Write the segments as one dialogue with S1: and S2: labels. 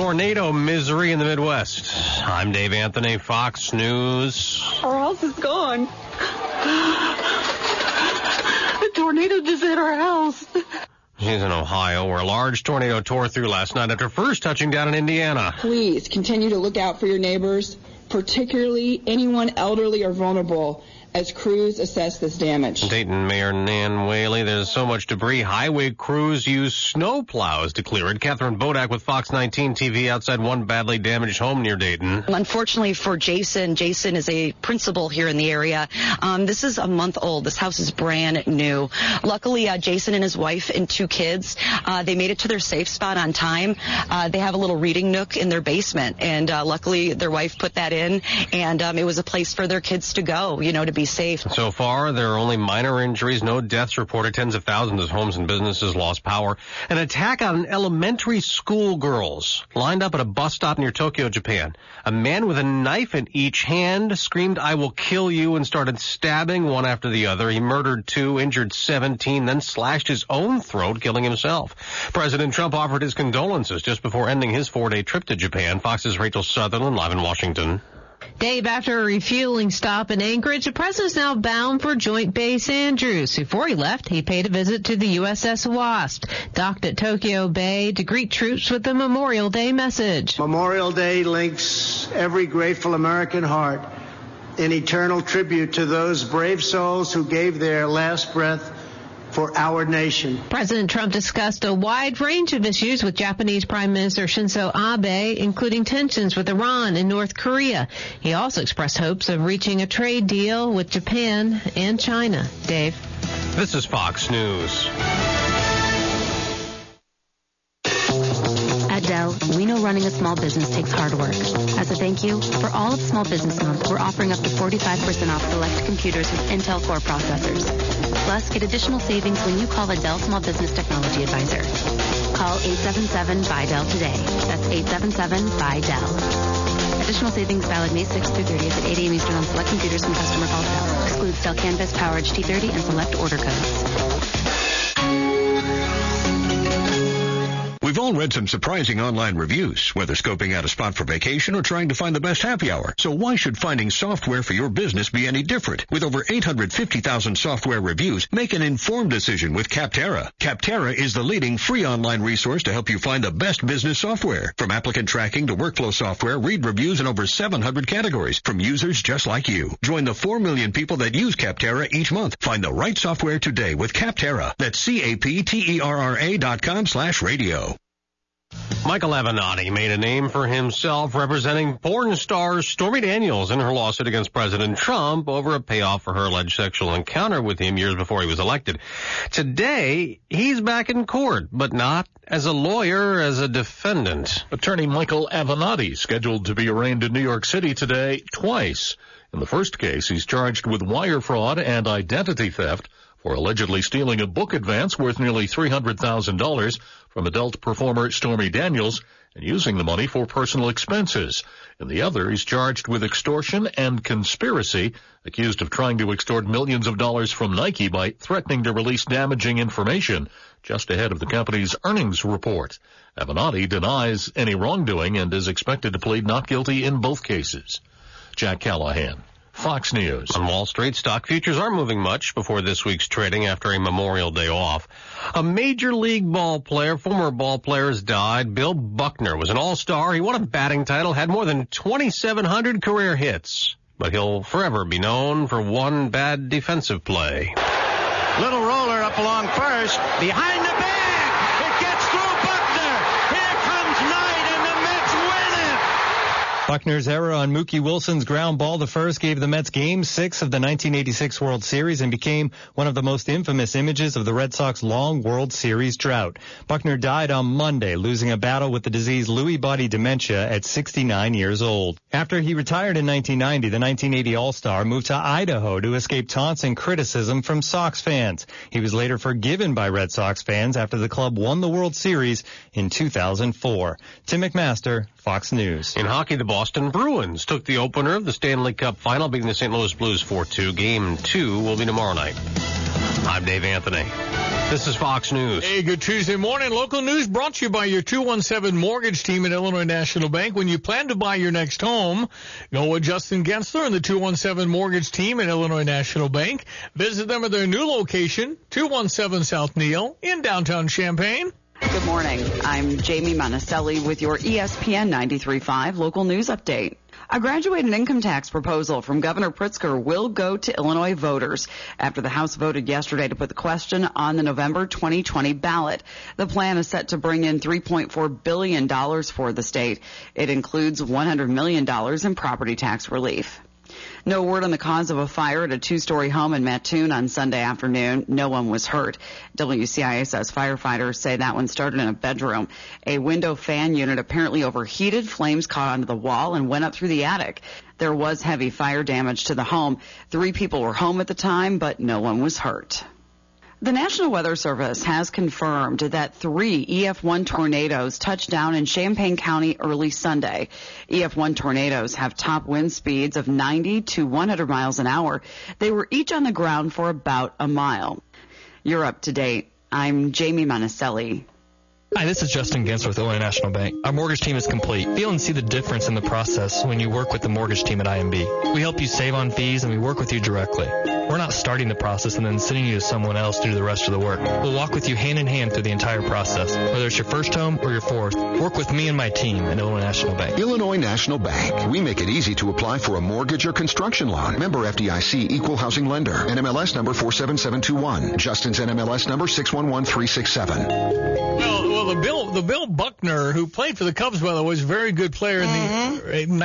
S1: tornado misery in the Midwest. I'm Dave Anthony, Fox News.
S2: Our house is gone. The tornado just hit our house.
S1: She's in Ohio, where a large tornado tore through last night after first touching down in Indiana.
S2: Please continue to look out for your neighbors, particularly anyone elderly or vulnerable, as crews assess this damage.
S1: Dayton Mayor Nan Whaley, there's so much debris, highway crews use snow plows to clear it. Catherine Bodak with Fox 19 TV outside one badly damaged home near Dayton.
S3: Unfortunately for Jason is a principal here in the area. This is a month old. This house is brand new. Luckily, Jason and his wife and 2 kids, they made it to their safe spot on time. They have a little reading nook in their basement, and luckily their wife put that in, and it was a place for their kids to go, to be safe.
S1: So far, there are only minor injuries, no deaths reported. Tens of thousands of homes and businesses lost power. An attack on elementary school girls lined up at a bus stop near Tokyo, Japan. A man with a knife in each hand screamed, "I will kill you," and started stabbing one after the other. He murdered 2, injured 17, then slashed his own throat, killing himself. President Trump offered his condolences just before ending his 4-day trip to Japan. Fox's Rachel Sutherland, live in Washington.
S4: Dave, after a refueling stop in Anchorage, the president's now bound for Joint Base Andrews. Before he left, he paid a visit to the USS Wasp, docked at Tokyo Bay to greet troops with a Memorial Day message.
S5: Memorial Day links every grateful American heart in eternal tribute to those brave souls who gave their last breath for our nation.
S4: President Trump discussed a wide range of issues with Japanese Prime Minister Shinzo Abe, including tensions with Iran and North Korea. He also expressed hopes of reaching a trade deal with Japan and China. Dave.
S1: This is Fox News.
S6: At Dell, we know running a small business takes hard work. As a thank you, for all of Small Business Month, we're offering up to 45% off select computers with Intel Core processors. Plus, get additional savings when you call a Dell Small Business Technology Advisor. Call 877-BUY-DELL today. That's 877-BUY-DELL. Additional savings valid May 6th through 30th at 8 a.m. Eastern on select computers from customer call Dell. Excludes Dell Canvas, PowerEdge T30, and select order codes.
S7: We've all read some surprising online reviews, whether scoping out a spot for vacation or trying to find the best happy hour. So why should finding software for your business be any different? With over 850,000 software reviews, make an informed decision with Capterra. Capterra is the leading free online resource to help you find the best business software. From applicant tracking to workflow software, read reviews in over 700 categories from users just like you. Join the 4 million people that use Capterra each month. Find the right software today with Capterra. That's CAPTERRA.com/radio.
S1: Michael Avenatti made a name for himself representing porn star Stormy Daniels in her lawsuit against President Trump over a payoff for her alleged sexual encounter with him years before he was elected. Today, he's back in court, but not as a lawyer, as a defendant.
S8: Attorney Michael Avenatti scheduled to be arraigned in New York City today twice. In the first case, he's charged with wire fraud and identity theft for allegedly stealing a book advance worth nearly $300,000 from adult performer Stormy Daniels and using the money for personal expenses. In the other, he's charged with extortion and conspiracy, accused of trying to extort millions of dollars from Nike by threatening to release damaging information just ahead of the company's earnings report. Avenatti denies any wrongdoing and is expected to plead not guilty in both cases. Jack Callahan, Fox News.
S1: On Wall Street, stock futures aren't moving much before this week's trading after a Memorial Day off. A Major League former ball player has died. Bill Buckner was an all-star. He won a batting title, had more than 2,700 career hits. But he'll forever be known for one bad defensive play.
S9: Little roller up along first, behind the bag. It gets through Buckner. Here comes Knight, and the Mets win it.
S10: Buckner's error on Mookie Wilson's ground ball to first gave the Mets Game 6 of the 1986 World Series and became one of the most infamous images of the Red Sox long World Series drought. Buckner died on Monday, losing a battle with the disease Lewy body dementia at 69 years old. After he retired in 1990, the 1980 All-Star moved to Idaho to escape taunts and criticism from Sox fans. He was later forgiven by Red Sox fans after the club won the World Series in 2004. Tim McMaster, Fox News.
S1: In hockey, the Boston Bruins took the opener of the Stanley Cup Final, beating the St. Louis Blues 4-2. Game 2 will be tomorrow night. I'm Dave Anthony. This is Fox News.
S11: Hey, good Tuesday morning. Local news brought to you by your 217 mortgage team at Illinois National Bank. When you plan to buy your next home, go with Justin Gensler and the 217 mortgage team at Illinois National Bank. Visit them at their new location, 217 South Neal in downtown Champaign.
S12: Good morning. I'm Jamie Monticelli with your ESPN 93.5 local news update. A graduated income tax proposal from Governor Pritzker will go to Illinois voters after the House voted yesterday to put the question on the November 2020 ballot. The plan is set to bring in $3.4 billion for the state. It includes $100 million in property tax relief. No word on the cause of a fire at a two-story home in Mattoon on Sunday afternoon. No one was hurt. WCIA says firefighters say that one started in a bedroom. A window fan unit apparently overheated. Flames caught onto the wall and went up through the attic. There was heavy fire damage to the home. 3 people were home at the time, but no one was hurt. The National Weather Service has confirmed that 3 EF1 tornadoes touched down in Champaign County early Sunday. EF1 tornadoes have top wind speeds of 90 to 100 miles an hour. They were each on the ground for about a mile. You're up to date. I'm Jamie Monticelli.
S13: Hi, this is Justin Gensler with Illinois National Bank. Our mortgage team is complete. Feel and see the difference in the process when you work with the mortgage team at IMB. We help you save on fees and we work with you directly. We're not starting the process and then sending you to someone else to do the rest of the work. We'll walk with you hand in hand through the entire process. Whether it's your first home or your fourth, work with me and my team at Illinois National Bank.
S14: Illinois National Bank. We make it easy to apply for a mortgage or construction loan. Member FDIC, Equal Housing Lender. NMLS number 47721. Justin's NMLS number 611367.
S11: Well, the Bill Buckner, who played for the Cubs, by the way, was a very good player in the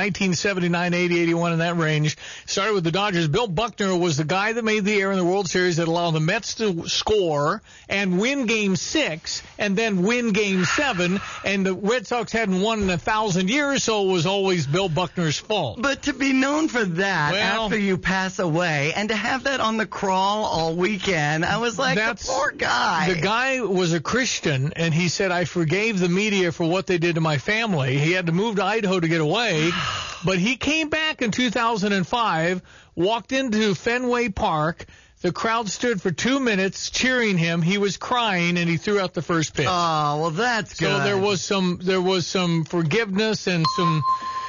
S11: 1979, 80, 81 in that range. Started with the Dodgers. Bill Buckner was the guy that made the error in the World Series that allowed the Mets to score and win Game 6 and then win Game 7. And the Red Sox hadn't won in 1,000 years, so it was always Bill Buckner's fault.
S15: But to be known for that after you pass away and to have that on the crawl all weekend, I was like, the poor guy.
S11: The guy was a Christian, and he said, I forgave the media for what they did to my family. He had to move to Idaho to get away, but he came back in 2005, walked into Fenway Park. The crowd stood for 2 minutes cheering him. He was crying, and he threw out the first pitch.
S15: Oh, well, that's good.
S11: So there was some forgiveness and some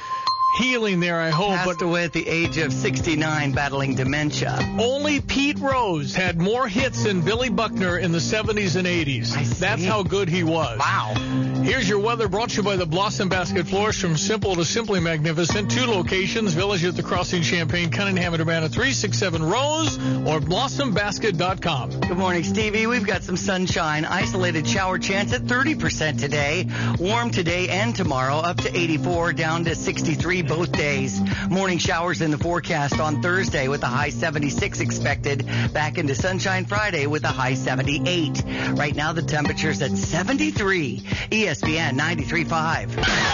S11: healing there, I hope.
S15: Passed away at the age of 69, battling dementia.
S11: Only Pete Rose had more hits than Billy Buckner in the 70s and 80s. That's how good he was.
S15: Wow.
S11: Here's your weather brought to you by the Blossom Basket Florist. From simple to simply magnificent. 2 locations, Village at the Crossing, Champaign, Cunningham, and Urbana, 367-ROSE, or blossombasket.com.
S15: Good morning, Stevie. We've got some sunshine. Isolated shower chance at 30% today. Warm today and tomorrow, up to 84, down to 63 both days. Morning showers in the forecast on Thursday with a high 76 expected. Back into sunshine Friday with a high 78. Right now the temperature's at 73. ESPN 93.5.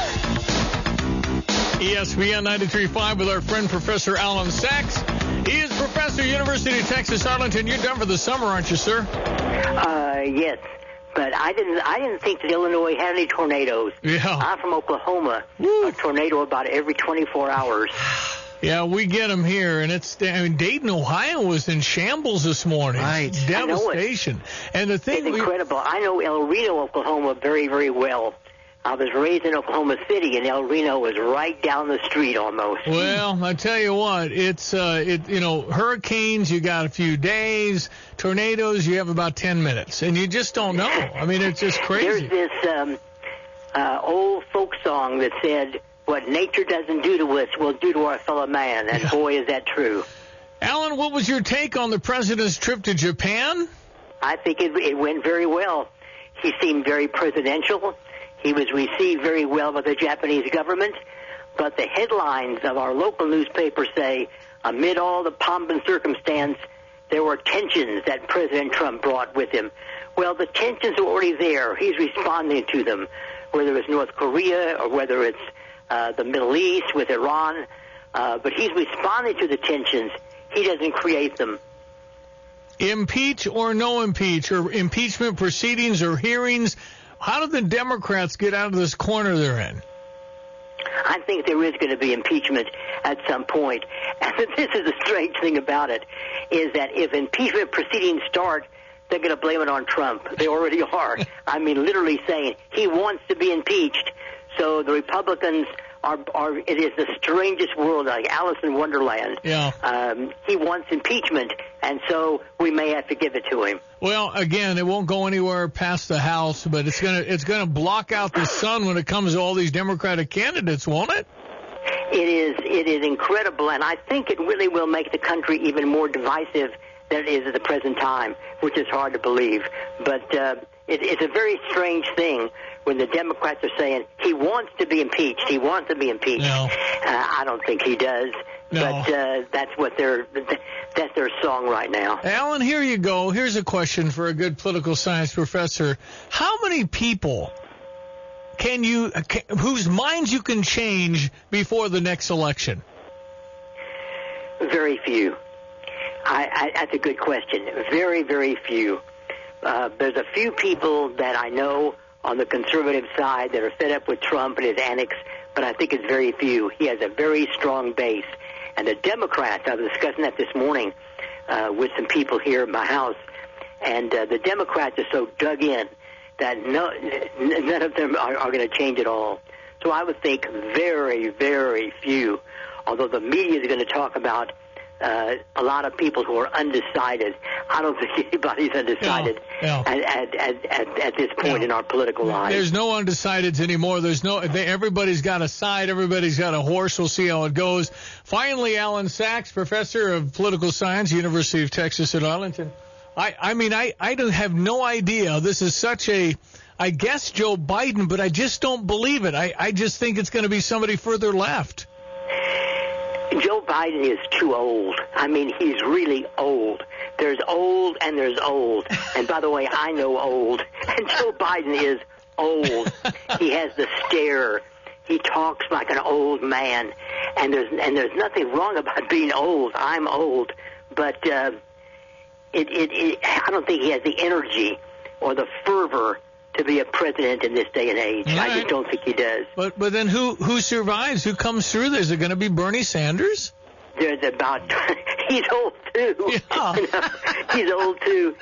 S11: ESPN 93.5 with our friend Professor Alan Sachs. He is Professor, University of Texas, Arlington. You're done for the summer, aren't you, sir?
S16: Yes. But I didn't think that Illinois had any tornadoes.
S11: Yeah.
S16: I'm from Oklahoma. A tornado about every 24 hours.
S11: Yeah, we get them here, and Dayton, Ohio was in shambles this morning.
S15: Right.
S11: Devastation. And the thing
S16: it's incredible. I know El Reno, Oklahoma very, very well. I was raised in Oklahoma City, and El Reno was right down the street almost.
S11: Well, I tell you what, it's hurricanes, you got a few days, tornadoes, you have about 10 minutes, and you just don't know. I mean, it's just crazy.
S16: There's this old folk song that said, what nature doesn't do to us will do to our fellow man, and boy, is that true.
S11: Alan, what was your take on the president's trip to Japan?
S16: I think it went very well. He seemed very presidential. He was received very well by the Japanese government, but the headlines of our local newspapers say, amid all the pomp and circumstance, there were tensions that President Trump brought with him. Well, the tensions are already there. He's responding to them, whether it's North Korea or whether it's the Middle East with Iran. But he's responding to the tensions. He doesn't create them.
S11: Impeach or no impeach, or impeachment proceedings or hearings, how do the Democrats get out of this corner they're in?
S16: I think there is going to be impeachment at some point. And this is the strange thing about it, is that if impeachment proceedings start, they're going to blame it on Trump. They already are. I mean, literally saying he wants to be impeached. So the Republicans it is the strangest world, like Alice in Wonderland.
S11: Yeah.
S16: He wants impeachment, and so we may have to give it to him.
S11: Well, again, it won't go anywhere past the House, but it's gonna block out the sun when it comes to all these Democratic candidates, won't it?
S16: It is incredible, and I think it really will make the country even more divisive than it is at the present time, which is hard to believe. But it's a very strange thing when the Democrats are saying he wants to be impeached. He wants to be impeached.
S11: No.
S16: I don't think he does.
S11: No.
S16: But that's their song right now.
S11: Alan, here you go. Here's a question for a good political science professor. How many people whose minds you can change before the next election?
S16: Very few. That's a good question. Very, very few. There's a few people that I know on the conservative side that are fed up with Trump and his antics, but I think it's very few. He has a very strong base. And the Democrats, I was discussing that this morning with some people here at my house, and the Democrats are so dug in that none of them are going to change at all. So I would think very, very few, although the media is going to talk about a lot of people who are undecided. I don't think anybody's undecided at this point in our political lives.
S11: There's no undecideds anymore. Everybody's got a side. Everybody's got a horse. We'll see how it goes. Finally, Alan Sachs, professor of political science, University of Texas at Arlington. I don't have no idea. This is such I guess Joe Biden, but I just don't believe it. I just think it's going to be somebody further left.
S16: Joe Biden is too old. I mean, he's really old. There's old and there's old. And by the way, I know old. And Joe Biden is old. He has the stare. He talks like an old man. And there's nothing wrong about being old. I'm old. But I don't think he has the energy or the fervor to be a president in this day and age. Right. I just don't think he does.
S11: But then who survives? Who comes through? Is it going to be Bernie Sanders?
S16: There's he's old too.
S11: Yeah.
S16: He's old too.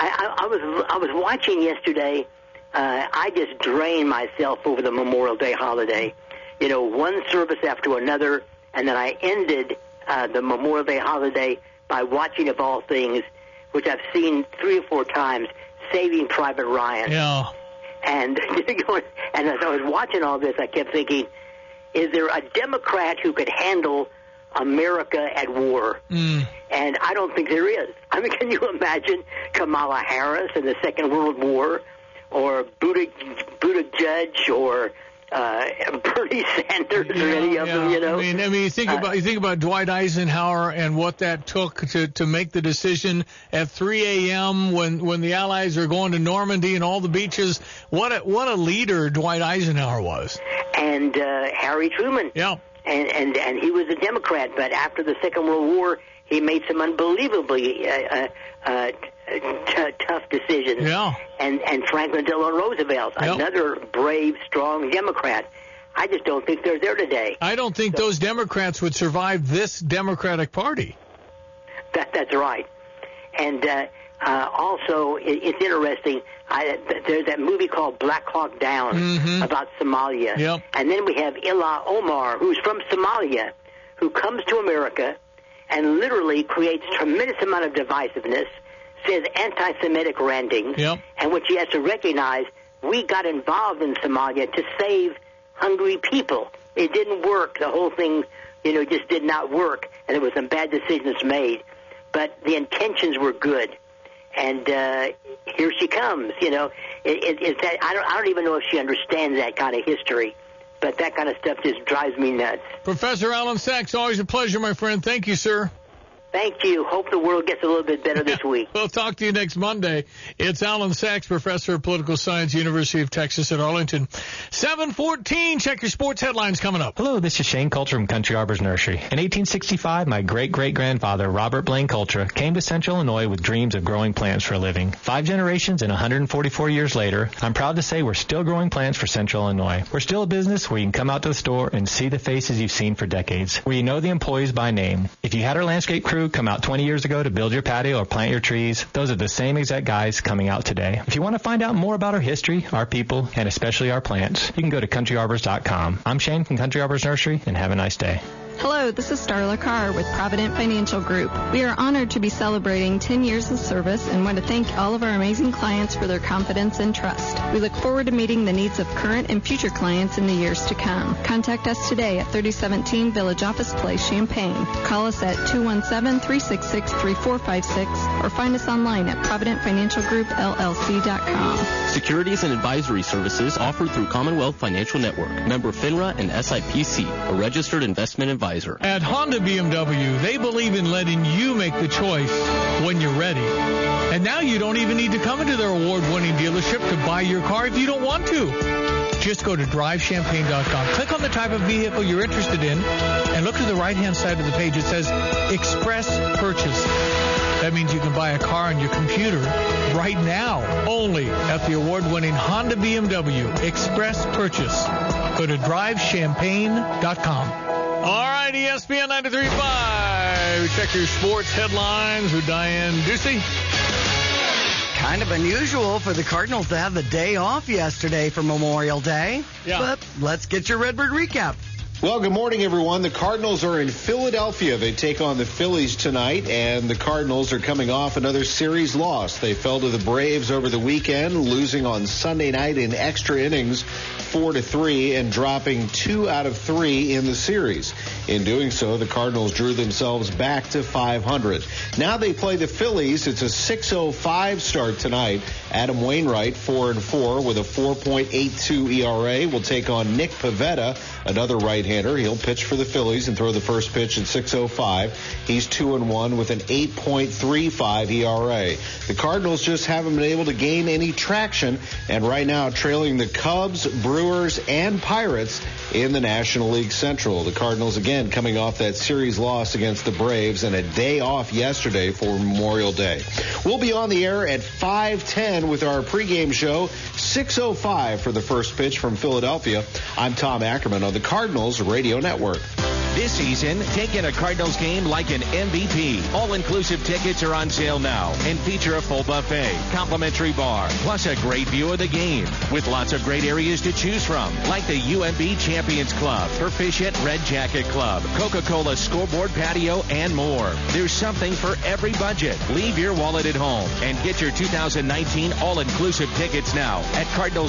S16: I was watching yesterday. I just drained myself over the Memorial Day holiday. One service after another, and then I ended the Memorial Day holiday by watching, of all things, which I've seen 3 or 4 times, Saving Private Ryan.
S11: Yeah.
S16: And as I was watching all this, I kept thinking, is there a Democrat who could handle America at war? And I don't think there is. I mean, can you imagine Kamala Harris in the Second World War, or Buttigieg, or Bernie Sanders, or any of them?
S11: I mean, you think about Dwight Eisenhower and what that took to make the decision at 3 a.m. when the Allies are going to Normandy and all the beaches. What a leader Dwight Eisenhower was.
S16: And Harry Truman.
S11: Yeah.
S16: And he was a Democrat, but after the Second World War, he made some unbelievably tough decisions.
S11: Yeah.
S16: And Franklin Delano Roosevelt, another brave, strong Democrat. I just don't think they're there today.
S11: I don't think those Democrats would survive this Democratic Party.
S16: That's right. And also, it's interesting. There's that movie called Black Hawk Down about Somalia.
S11: Yep.
S16: And then we have Ilhan Omar, who's from Somalia, who comes to America and literally creates tremendous amount of divisiveness, says anti-Semitic rantings, and what she has to recognize, we got involved in Somalia to save hungry people. It didn't work. The whole thing, just did not work, and there was some bad decisions made. But the intentions were good. And here she comes, I don't even know if she understands that kind of history. But that kind of stuff just drives me nuts.
S11: Professor Alan Sachs, always a pleasure, my friend. Thank you, sir.
S16: Thank you. Hope the world gets a little bit better this week.
S11: We'll talk to you next Monday. It's Alan Sachs, professor of political science, University of Texas at Arlington. 7:14. Check your sports headlines coming up.
S17: Hello, this is Shane Coulter from Country Arbors Nursery. In 1865, my great-great-grandfather, Robert Blaine Coulter, came to Central Illinois with dreams of growing plants for a living. 5 generations and 144 years later, I'm proud to say we're still growing plants for Central Illinois. We're still a business where you can come out to the store and see the faces you've seen for decades, where you know the employees by name. If you had our landscape crew crew come out 20 years ago to build your patio or plant your trees, those are the same exact guys coming out today. If you want to find out more about our history, our people, and especially our plants, you can go to countryarbors.com. I'm Shane from Country Arbors Nursery, and have a nice day.
S18: Hello, this is Starla Carr with Provident Financial Group. We are honored to be celebrating 10 years of service and want to thank all of our amazing clients for their confidence and trust. We look forward to meeting the needs of current and future clients in the years to come. Contact us today at 3017 Village Office Place, Champaign. Call us at 217-366-3456 or find us online at providentfinancialgroupllc.com.
S19: Securities and advisory services offered through Commonwealth Financial Network, member FINRA and SIPC, a registered investment advisor.
S11: At Honda BMW, they believe in letting you make the choice when you're ready. And now you don't even need to come into their award-winning dealership to buy your car if you don't want to. Just go to drivechampaign.com. Click on the type of vehicle you're interested in and look to the right-hand side of the page. It says Express Purchase. That means you can buy a car on your computer right now, only at the award-winning Honda BMW Express Purchase. Go to drivechampaign.com. All right, ESPN 93.5. Check your sports headlines with Diane Ducey.
S15: Kind of unusual for the Cardinals to have the day off yesterday for Memorial Day.
S11: Yeah.
S15: But let's get your Redbird recap.
S20: Well, good morning, everyone. The Cardinals are in Philadelphia. They take on the Phillies tonight, and the Cardinals are coming off another series loss. They fell to the Braves over the weekend, losing on Sunday night in extra innings 4-3 and dropping 2 out of 3 in the series. In doing so, the Cardinals drew themselves back to 500. Now they play the Phillies. It's a 6:05 start tonight. Adam Wainwright, 4-4 with a 4.82 ERA, will take on Nick Pivetta, another right-hander. He'll pitch for the Phillies and throw the first pitch at 6:05. He's 2-1 with an 8.35 ERA. The Cardinals just haven't been able to gain any traction, and right now trailing the Cubs, Brewers, and Pirates in the National League Central. The Cardinals again coming off that series loss against the Braves and a day off yesterday for Memorial Day. We'll be on the air at 5:10 with our pregame show, 6:05 for the first pitch from Philadelphia. I'm Tom Ackerman on the Cardinals Radio Network.
S21: This season, take in a Cardinals game like an MVP. All-inclusive tickets are on sale now and feature a full buffet, complimentary bar, plus a great view of the game with lots of great areas to choose from, like the UMB Champions Club, Proficient Red Jacket Club, Coca-Cola Scoreboard Patio, and more. There's something for every budget. Leave your wallet at home and get your 2019 all-inclusive tickets now at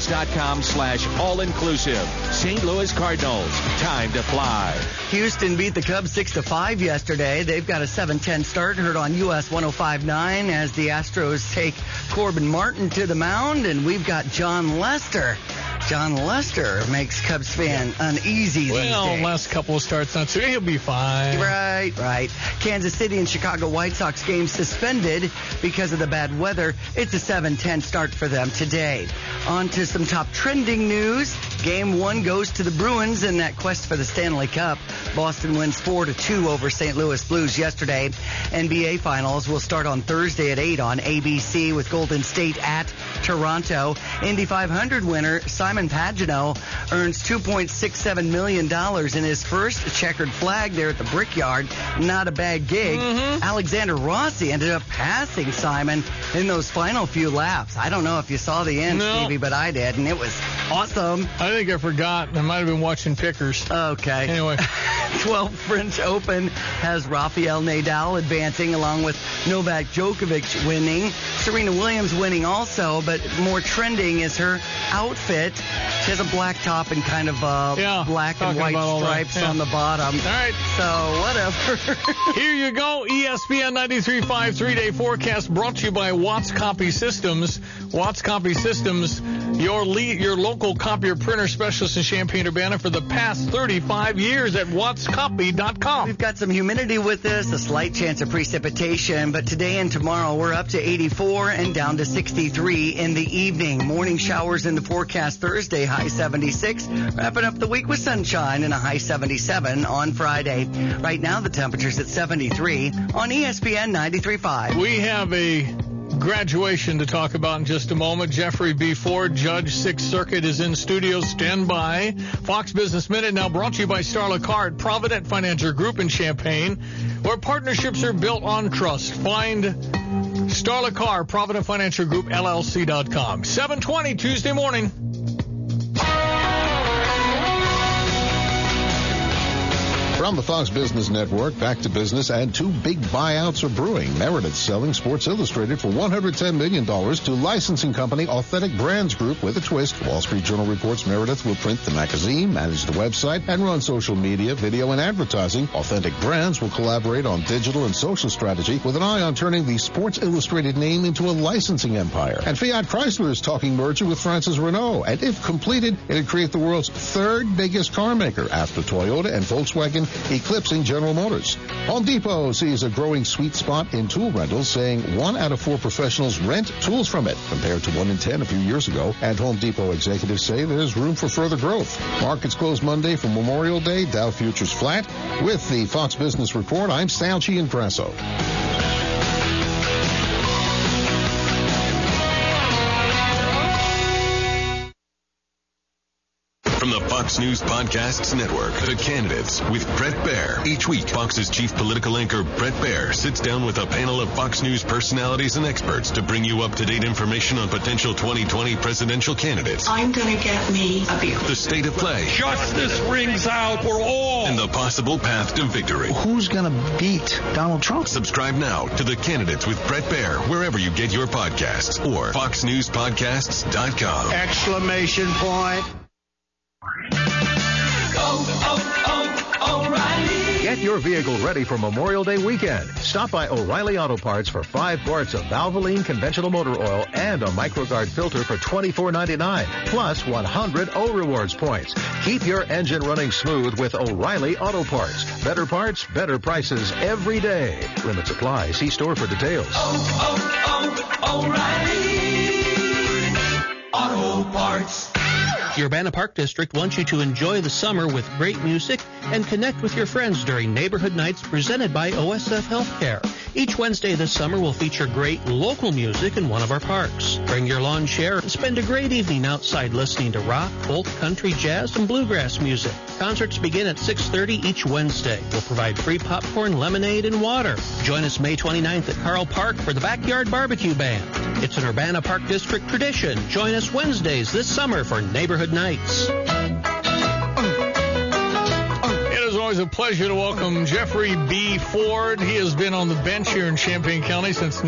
S21: cardinals.com/all-inclusive. St. Louis Cardinals, time to fly.
S15: Houston beat the Cubs 6-5 yesterday. They've got a 7-10 start, heard on US 105.9 as the Astros take Corbin Martin to the mound, and we've got John Lester. John Lester makes Cubs fan uneasy these days.
S11: Well, last couple of starts, not so he'll be fine.
S15: Right. Kansas City and Chicago White Sox games suspended because of the bad weather. It's a 7-10 start for them today. On to some top trending news. Game 1 goes to the Bruins in that quest for the Stanley Cup. Boston wins 4-2 over St. Louis Blues yesterday. NBA Finals will start on Thursday at 8 on ABC with Golden State at Toronto. Indy 500 winner Simon Pagenaud earns $2.67 million in his first checkered flag there at the Brickyard. Not a bad gig. Alexander Rossi ended up passing Simon in those final few laps. I don't know if you saw the end, Stevie, but I did, and it was awesome.
S11: I think I forgot. I might have been watching Pickers.
S15: Okay.
S11: Anyway.
S15: 12th French Open has Rafael Nadal advancing along with Novak Djokovic winning. Serena Williams winning also, but more trending is her outfit. She has a black top and kind of black and white stripes on the bottom.
S11: All right.
S15: So, whatever.
S11: Here you go. ESPN 93.5 3-day forecast brought to you by Watts Copy Systems. Watts Copy Systems, your local copier printer specialist in Champaign-Urbana for the past 35 years at wattscopy.com.
S15: We've got some humidity with us, a slight chance of precipitation, but today and tomorrow we're up to 84 and down to 63 in the evening. Morning showers in the forecast Thursday, high 76. Wrapping up the week with sunshine and a high 77 on Friday. Right now the temperature's at 73 on ESPN 93.5.
S11: We have a graduation to talk about in just a moment. Jeffrey B. Ford, Judge, 6th Circuit, is in studio. Stand by. Fox Business Minute now brought to you by Starla Card, Provident Financial Group in Champaign, where partnerships are built on trust. Find Starla Card, Provident Financial Group, LLC.com. 7:20 Tuesday morning.
S20: From the Fox Business Network, back to business, and two big buyouts are brewing. Meredith selling Sports Illustrated for $110 million to licensing company Authentic Brands Group with a twist. Wall Street Journal reports Meredith will print the magazine, manage the website, and run social media, video, and advertising. Authentic Brands will collaborate on digital and social strategy with an eye on turning the Sports Illustrated name into a licensing empire. And Fiat Chrysler is talking merger with France's Renault, and if completed, it'd create the world's third biggest car maker after Toyota and Volkswagen, eclipsing General Motors. Home Depot sees a growing sweet spot in tool rentals, saying 1 out of 4 professionals rent tools from it, compared to 1 in 10 a few years ago. And Home Depot executives say there's room for further growth. Markets closed Monday for Memorial Day. Dow futures flat. With the Fox Business Report, I'm Sal Gianfrasso.
S2: From the Fox News Podcasts Network, The Candidates with Bret Baier. Each week, Fox's chief political anchor, Bret Baier, sits down with a panel of Fox News personalities and experts to bring you up-to-date information on potential 2020 presidential candidates.
S22: I'm going to get me a beer.
S2: The state of play.
S22: Justice rings out for all.
S2: And the possible path to victory.
S22: Who's going to beat Donald Trump?
S2: Subscribe now to The Candidates with Bret Baier, wherever you get your podcasts, or foxnewspodcasts.com.
S5: Exclamation point.
S23: O'Reilly. Get your vehicle ready for Memorial Day weekend. Stop by O'Reilly Auto Parts for 5 quarts of Valvoline conventional motor oil and a MicroGuard filter for $24.99, plus 100 O Rewards points. Keep your engine running smooth with O'Reilly Auto Parts. Better parts, better prices every day. Limits apply. See store for details.
S24: O'Reilly Auto Parts. The Urbana Park District wants you to enjoy the summer with great music and connect with your friends during Neighborhood Nights presented by OSF Healthcare. Each Wednesday this summer will feature great local music in one of our parks. Bring your lawn chair and spend a great evening outside listening to rock, folk, country, jazz, and bluegrass music. Concerts begin at 6:30 each Wednesday. We'll provide free popcorn, lemonade, and water. Join us May 29th at Carl Park for the Backyard Barbecue Band. It's an Urbana Park District tradition. Join us Wednesdays this summer for Neighborhood Nights.
S11: It is always a pleasure to welcome Jeffrey B. Ford. He has been on the bench here in Champaign County since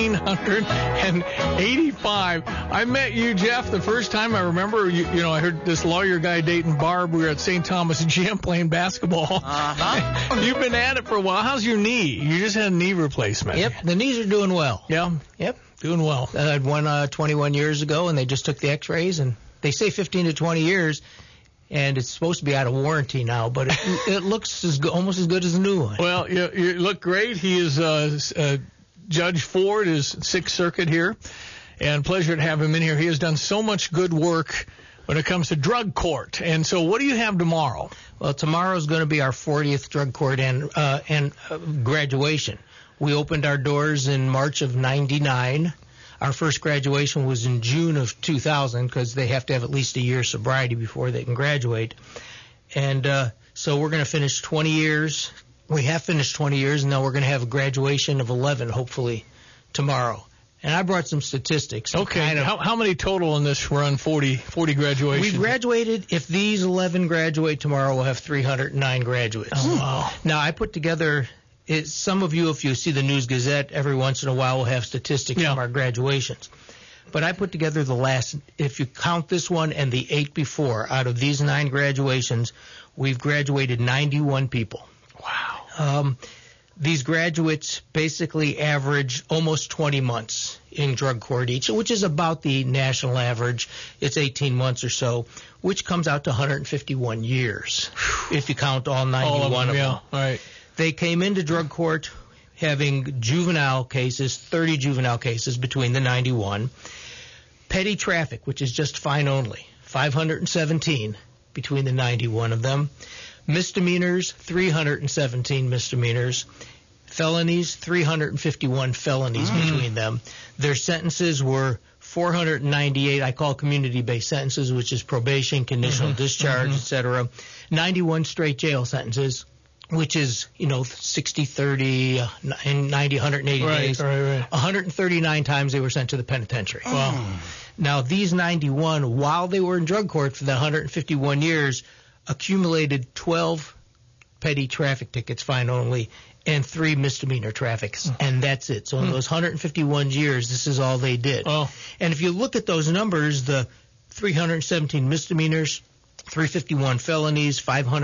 S11: 1985. I met you, Jeff, the first time. I remember, I heard this lawyer guy dating Barb. We were at St. Thomas Gym playing basketball. Uh-huh. You've been at it for a while. How's your knee? You just had a knee replacement.
S25: Yep, the knees are doing well.
S11: Yeah?
S25: Yep.
S11: Doing well.
S25: I had one 21 years ago, and they just took the x-rays, and they say 15 to 20 years, and it's supposed to be out of warranty now, but it looks almost as good as a new one.
S11: Well, you look great. He is Judge Ford is 6th Circuit here, and pleasure to have him in here. He has done so much good work when it comes to drug court. And so what do you have tomorrow?
S25: Well, tomorrow is going to be our 40th drug court and graduation. We opened our doors in March of 99. Our first graduation was in June of 2000 because they have to have at least a year sobriety before they can graduate. And so we're going to finish 20 years. We have finished 20 years, and now we're going to have a graduation of 11, hopefully, tomorrow. And I brought some statistics.
S11: Okay. How many total in this run, 40 graduations?
S25: We graduated. If these 11 graduate tomorrow, we'll have 309 graduates.
S11: Oh, wow.
S25: Now, I put together... some of you, if you see the News Gazette, every once in a while will have statistics from our graduations. But I put together the last, if you count this one and the 8 before, out of these 9 graduations, we've graduated 91 people.
S11: Wow.
S25: These graduates basically average almost 20 months in drug court each, which is about the national average. It's 18 months or so, which comes out to 151 years, if you count all 91 of them.
S11: All right.
S25: They came into drug court having juvenile cases, 30 juvenile cases between the 91. Petty traffic, which is just fine only, 517 between the 91 of them. Misdemeanors, 317 misdemeanors. felonies, 351 felonies between them. Their sentences were 498, I call community-based sentences, which is probation, conditional discharge, etc. 91 straight jail sentences, which is, 60, 30, and 90, 180 days.
S11: Right.
S25: 139 times they were sent to the penitentiary.
S11: Wow.
S25: Now, these 91, while they were in drug court for the 151 years, accumulated 12 petty traffic tickets, fine only, and 3 misdemeanor traffics, and that's it. So in those 151 years, this is all they did.
S11: Oh.
S25: And if you look at those numbers, the 317 misdemeanors, 351 felonies,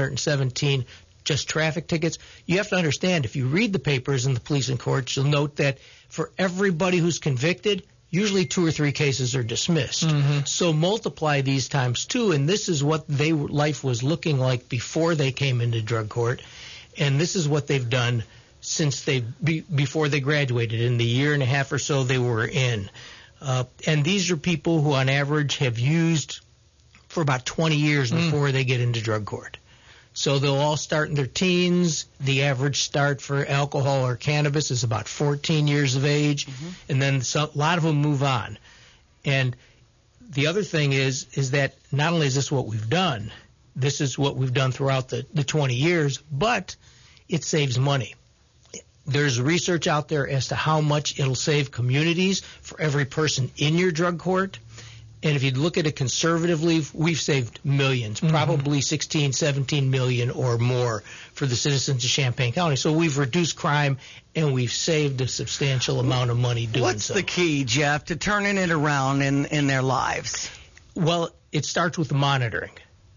S25: 517 just traffic tickets, you have to understand, if you read the papers in the police and courts, you'll note that for everybody who's convicted, usually 2 or 3 cases are dismissed. So multiply these times 2, and this is what life was looking like before they came into drug court. And this is what they've done since before they graduated, in the year and a half or so they were in. And these are people who, on average, have used for about 20 years before they get into drug court. So they'll all start in their teens. The average start for alcohol or cannabis is about 14 years of age, and then a lot of them move on. And the other thing is that not only is this what we've done, this is what we've done throughout the 20 years, but it saves money. There's research out there as to how much it'll save communities for every person in your drug court. And if you look at it conservatively, we've saved millions, probably 16, 17 million or more for the citizens of Champaign County. So we've reduced crime, and we've saved a substantial amount of money doing
S15: What's so. the key, Jeff, to turning it around in their lives?
S25: Well, it starts with monitoring.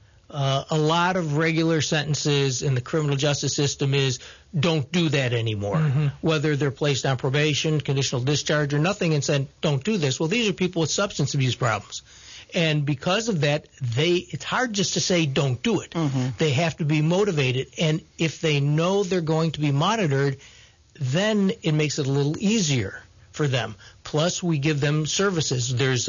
S25: A lot of regular sentences in the criminal justice system is don't do that anymore, whether they're placed on probation, conditional discharge, or nothing, and said don't do this. Well, these are people with substance abuse problems. And because of that, it's hard just to say don't do it. They have to be motivated. And if they know they're going to be monitored, then it makes it a little easier for them. Plus, we give them services. There's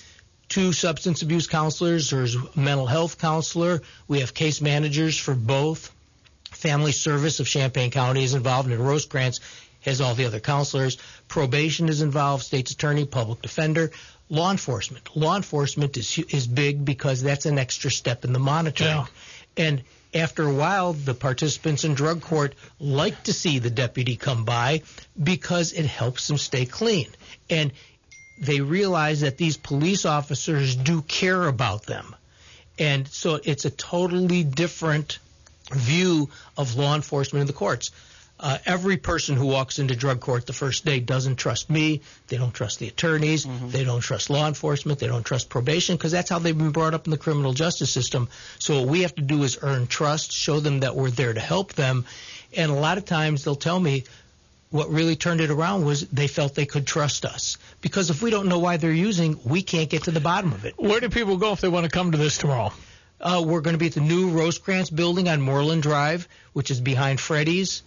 S25: 2 substance abuse counselors. There's a mental health counselor. We have case managers for both. Family Service of Champaign County is involved, and Rosecrans has all the other counselors. Probation is involved, state's attorney, public defender. Law enforcement. Law enforcement is big because that's an extra step in the monitoring.
S11: Yeah.
S25: And after a while, the participants in drug court like to see the deputy come by because it helps them stay clean. And they realize that these police officers do care about them. And so it's a totally different view of law enforcement in the courts. Every person who walks into drug court the first day doesn't trust me. They don't trust the attorneys. They don't trust law enforcement. They don't trust probation because that's how they've been brought up in the criminal justice system. So what we have to do is earn trust, show them that we're there to help them. And a lot of times they'll tell me what really turned it around was they felt they could trust us. Because if we don't know why they're using, we can't get to the bottom of it.
S11: Where do people go if they want to come to this tomorrow?
S25: We're going to be at the new Rosecrans building on Moreland Drive, which is behind Freddy's,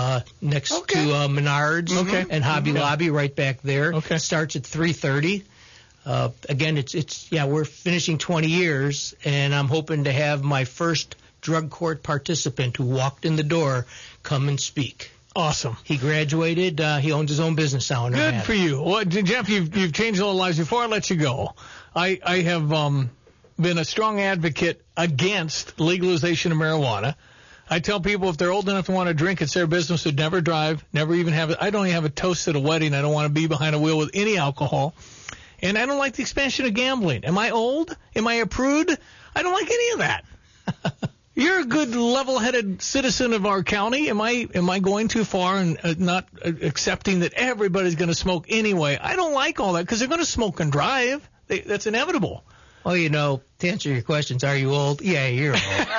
S25: next to Menards and Hobby Lobby right back there. It starts at 3:30. Again, we're finishing 20 years, and I'm hoping to have my first drug court participant who walked in the door come and speak.
S11: Awesome.
S25: He graduated. He owns his own business now.
S11: Good for you. Well, Jeff, you've changed a lot of lives. Before I let you go, I have been a strong advocate against legalization of marijuana. I tell people if they're old enough to want to drink, it's their business. Would never drive, never even have it. I don't even have a toast at a wedding. I don't want to be behind a wheel with any alcohol. And I don't like the expansion of gambling. Am I old? Am I a prude? I don't like any of that. You're a good, level-headed citizen of our county. Am I going too far and not accepting that everybody's going to smoke anyway? I don't like all that because they're going to smoke and drive. That's inevitable.
S25: Well, to answer your questions, are you old? Yeah, you're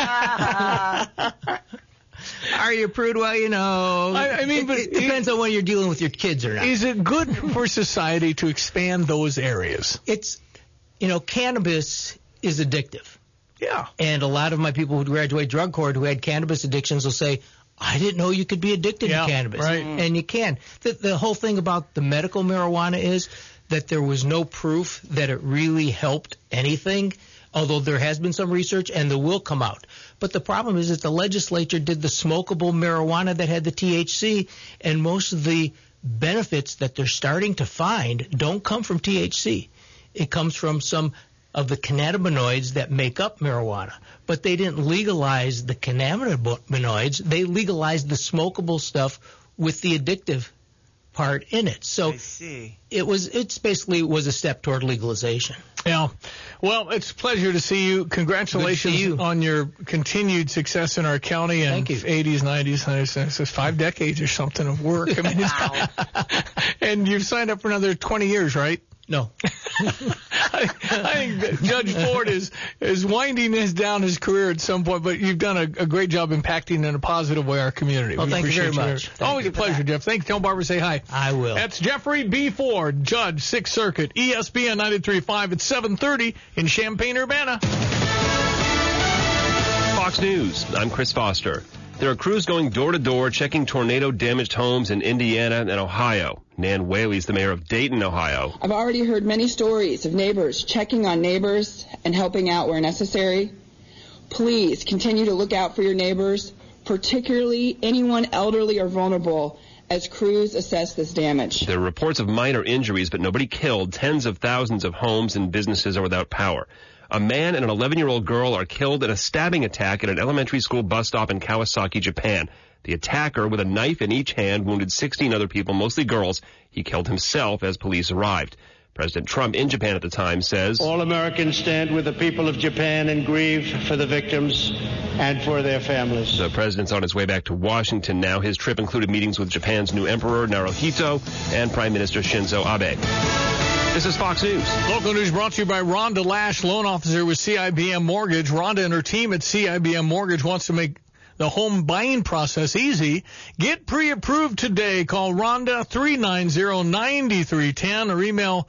S25: old. Are you a prude? Well,
S11: I mean, but
S25: it depends on when you're dealing with your kids or not.
S11: Is it good for society to expand those areas?
S25: It's, cannabis is addictive.
S11: Yeah.
S25: And a lot of my people who graduate drug court who had cannabis addictions will say, I didn't know you could be addicted to cannabis.
S11: Right.
S25: And you can. The whole thing about the medical marijuana is that there was no proof that it really helped anything, although there has been some research and there will come out. But the problem is that the legislature did the smokable marijuana that had the THC, and most of the benefits that they're starting to find don't come from THC. It comes from some of the cannabinoids that make up marijuana. But they didn't legalize the cannabinoids. They legalized the smokable stuff with the addictive part in it. So it's basically was a step toward legalization.
S11: Yeah. Well, it's a pleasure to see you. Congratulations on your continued success in our county and 80s, 90s, 5 decades or something of work. I mean, and you've signed up for another 20 years, right?
S25: No.
S11: I think that Judge Ford is winding down his career at some point, but you've done a great job impacting in a positive way our community.
S25: Well, thank you very much.
S11: Always a pleasure, Jeff. Thanks. Tell Barbara say hi.
S25: I will.
S11: That's Jeffrey B. Ford, Judge, 6th Circuit, ESPN 93.5 at 7:30 in Champaign-Urbana.
S3: Fox News. I'm Chris Foster. There are crews going door-to-door checking tornado-damaged homes in Indiana and Ohio. Nan Whaley is the mayor of Dayton, Ohio.
S4: I've already heard many stories of neighbors checking on neighbors and helping out where necessary. Please continue to look out for your neighbors, particularly anyone elderly or vulnerable, as crews assess this damage.
S3: There are reports of minor injuries, but nobody killed. Tens of thousands of homes and businesses are without power. A man and an 11-year-old girl are killed in a stabbing attack at an elementary school bus stop in Kawasaki, Japan. The attacker, with a knife in each hand, wounded 16 other people, mostly girls. He killed himself as police arrived. President Trump in Japan at the time says,
S5: "All Americans stand with the people of Japan and grieve for the victims and for their families."
S3: The president's on his way back to Washington now. His trip included meetings with Japan's new emperor, Naruhito, and Prime Minister Shinzo Abe. This is Fox News.
S11: Local news brought to you by Rhonda Lash, loan officer with CIBM Mortgage. Rhonda and her team at CIBM Mortgage wants to make the home buying process easy. Get pre-approved today. Call Rhonda 390-9310 or email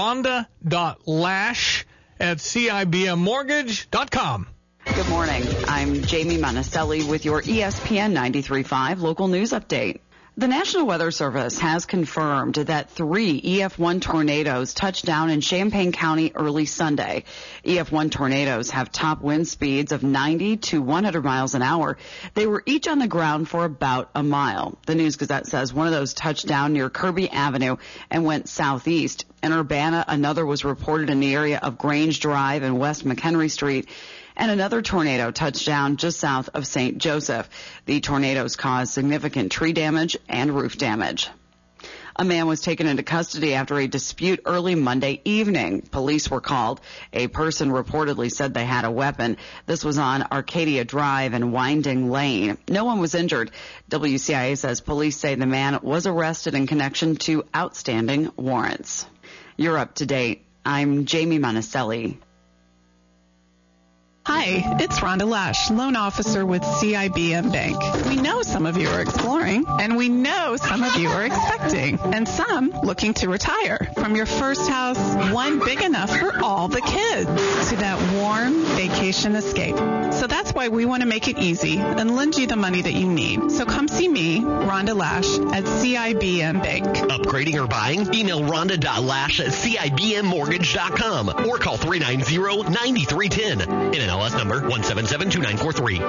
S11: rhonda.lash@cibmmortgage.com.
S12: Good morning. I'm Jamie Monticelli with your ESPN 93.5 local news update. The National Weather Service has confirmed that 3 EF1 tornadoes touched down in Champaign County early Sunday. EF1 tornadoes have top wind speeds of 90 to 100 miles an hour. They were each on the ground for about a mile. The News Gazette says one of those touched down near Kirby Avenue and went southeast. In Urbana, another was reported in the area of Grange Drive and West McHenry Street. And another tornado touched down just south of St. Joseph. The tornadoes caused significant tree damage and roof damage. A man was taken into custody after a dispute early Monday evening. Police were called. A person reportedly said they had a weapon. This was on Arcadia Drive and Winding Lane. No one was injured. WCIA says police say the man was arrested in connection to outstanding warrants. You're up to date. I'm Jamie Monticelli.
S6: Hi, it's Rhonda Lash, loan officer with CIBM Bank. We know some of you are exploring, and we know some of you are expecting, and some looking to retire. From your first house, one big enough for all the kids, to that warm vacation escape. So that's why we want to make it easy and lend you the money that you need. So come see me, Rhonda Lash, at CIBM Bank.
S7: Upgrading or buying? Email rhonda.lash@cibmmortgage.com or call 390-9310. NMLS number 1772943.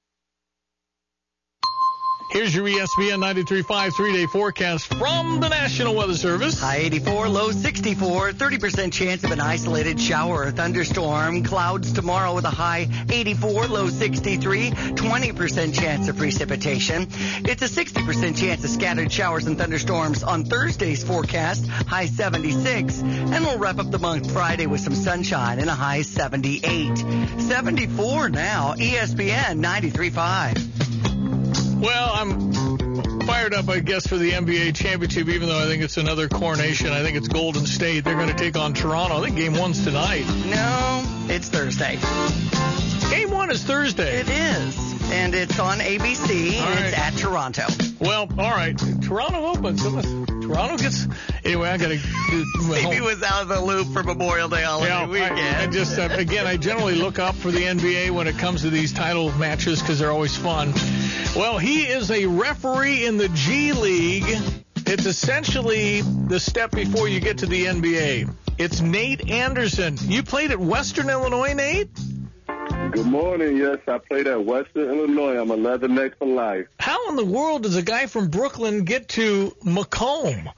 S11: Here's your ESPN 93.5 3-day forecast from the National Weather Service.
S15: High 84, low 64, 30% chance of an isolated shower or thunderstorm. Clouds tomorrow with a high 84, low 63, 20% chance of precipitation. It's a 60% chance of scattered showers and thunderstorms on Thursday's forecast, high 76. And we'll wrap up the month Friday with some sunshine and a high 78. 74 now, ESPN 93.5.
S11: Well, I'm fired up, I guess, for the NBA championship, even though I think it's another coronation. I think it's Golden State. They're going to take on Toronto. I think Game 1's tonight.
S15: No, it's Thursday.
S11: Game 1 is Thursday.
S15: It is. And it's on ABC, and it's at Toronto.
S11: Well, all right. Toronto opens. Toronto gets... Anyway, I got to...
S15: Stevie was out of the loop for Memorial Day holiday weekend.
S11: I just, again, I generally look up for the NBA when it comes to these title matches because they're always fun. Well, he is a referee in the G League, It's essentially the step before you get to the NBA. It's Nate Anderson. You played at Western Illinois, Nate?
S1: Good morning. Yes, I played at Western Illinois. I'm a Leatherneck for life.
S11: How in the world does a guy from Brooklyn get to Macomb?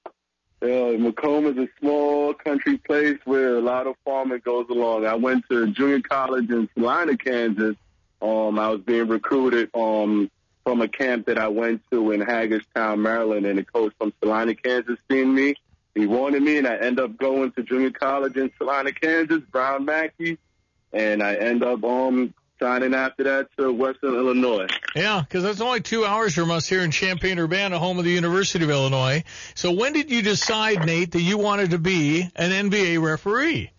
S1: Macomb is a small country place where a lot of farming goes along. I went to junior college in Salina, Kansas. I was being recruited from a camp that I went to in Hagerstown, Maryland, and the coach from Salina, Kansas seen me. He wanted me, and I ended up going to junior college in Salina, Kansas, Brown Mackey, and I ended up signing after that to Western Illinois.
S11: Yeah, because that's only 2 hours from us here in Champaign-Urbana, home of the University of Illinois. So when did you decide, Nate, that you wanted to be an NBA referee?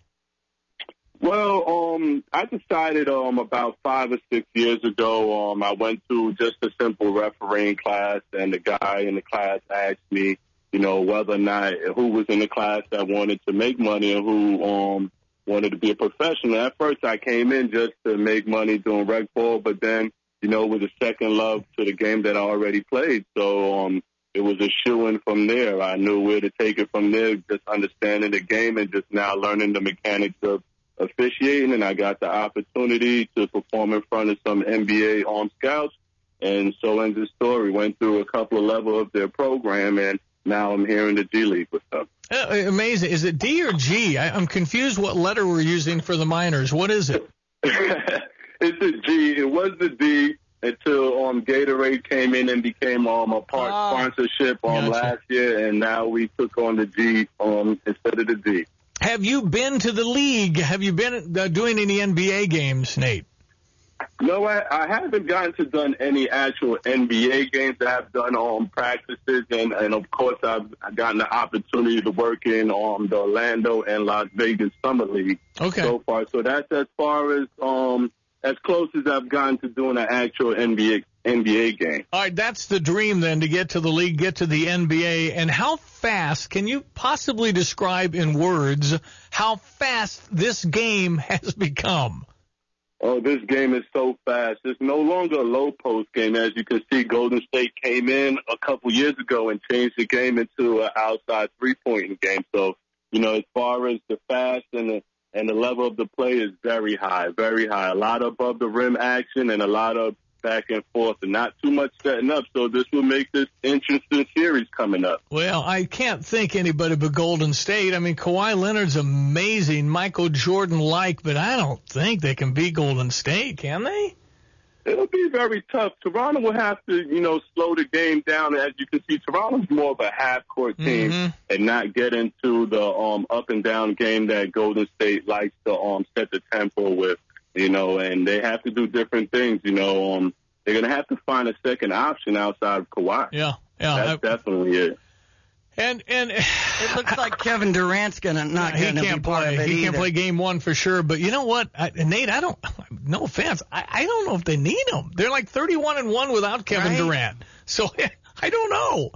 S1: Well, I decided about 5 or 6 years ago. I went to just a simple refereeing class, and the guy in the class asked me, whether or not who was in the class that wanted to make money and who wanted to be a professional. At first, I came in just to make money doing rec ball, but then, with a second love to the game that I already played. So it was a shoo-in from there. I knew where to take it from there, just understanding the game and just now learning the mechanics of officiating, and I got the opportunity to perform in front of some NBA scouts, and so ends the story. Went through a couple of levels of their program, and now I'm here in the G League with them.
S11: Amazing. Is it D or G? I'm confused what letter we're using for the minors. What is it?
S1: It's a G. It was the D until Gatorade came in and became a part sponsorship last year, and now we took on the G instead of the D.
S11: Have you been to the league? Have you been doing any NBA games, Nate?
S1: No, I haven't gotten to done any actual NBA games. I've done practices, and of course I've gotten the opportunity to work in the Orlando and Las Vegas Summer League so far. So that's as far as close as I've gotten to doing an actual NBA game.
S11: All right, that's the dream then, to get to the league, get to the NBA. And how fast, can you possibly describe in words how fast this game has become?
S1: Oh, this game is so fast. It's no longer a low post game. As you can see, Golden State came in a couple years ago and changed the game into an outside three-point game. So, as far as the fast and the level of the play is very high, very high. A lot of above the rim action and a lot of back and forth, and not too much setting up. So this will make this interesting series coming up.
S11: Well, I can't think anybody but Golden State. I mean, Kawhi Leonard's amazing, Michael Jordan-like, but I don't think they can beat Golden State, can they?
S1: It'll be very tough. Toronto will have to, slow the game down. As you can see, Toronto's more of a half-court team and not get into the up-and-down game that Golden State likes to set the tempo with. And they have to do different things. They're going to have to find a second option outside of Kawhi.
S11: Yeah.
S1: That's definitely it.
S11: And
S15: it looks like Kevin Durant's going to not be part of it
S11: He
S15: either.
S11: can't play game one for sure. But you know what, Nate? No offense, I don't know if they need him. They're like 31-1 without Kevin Durant. So I don't know.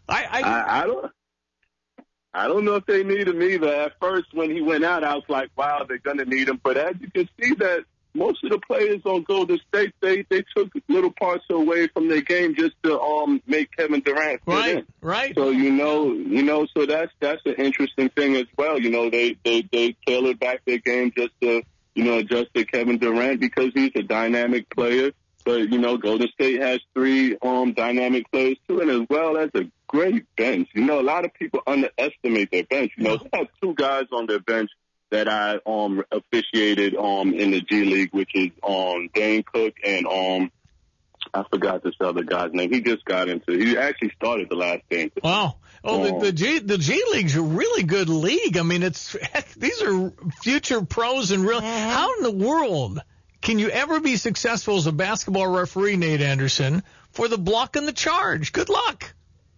S1: I don't know if they need him either. At first, when he went out, I was like, wow, they're going to need him. But as you can see that most of the players on Golden State, they took little parts away from their game just to make Kevin Durant fit in.
S11: Right.
S1: So, so that's an interesting thing as well. They tailored back their game just to, adjust to Kevin Durant because he's a dynamic player. But, Golden State has three dynamic players, too, and as well as a great bench. A lot of people underestimate their bench. They have two guys on their bench that I officiated in the G League, which is Dane Cook and I forgot this other guy's name. He just got into. He actually started the last game.
S11: Wow. Oh, the G League's a really good league. I mean, these are future pros and real. How in the world can you ever be successful as a basketball referee, Nate Anderson, for the block and the charge? Good luck.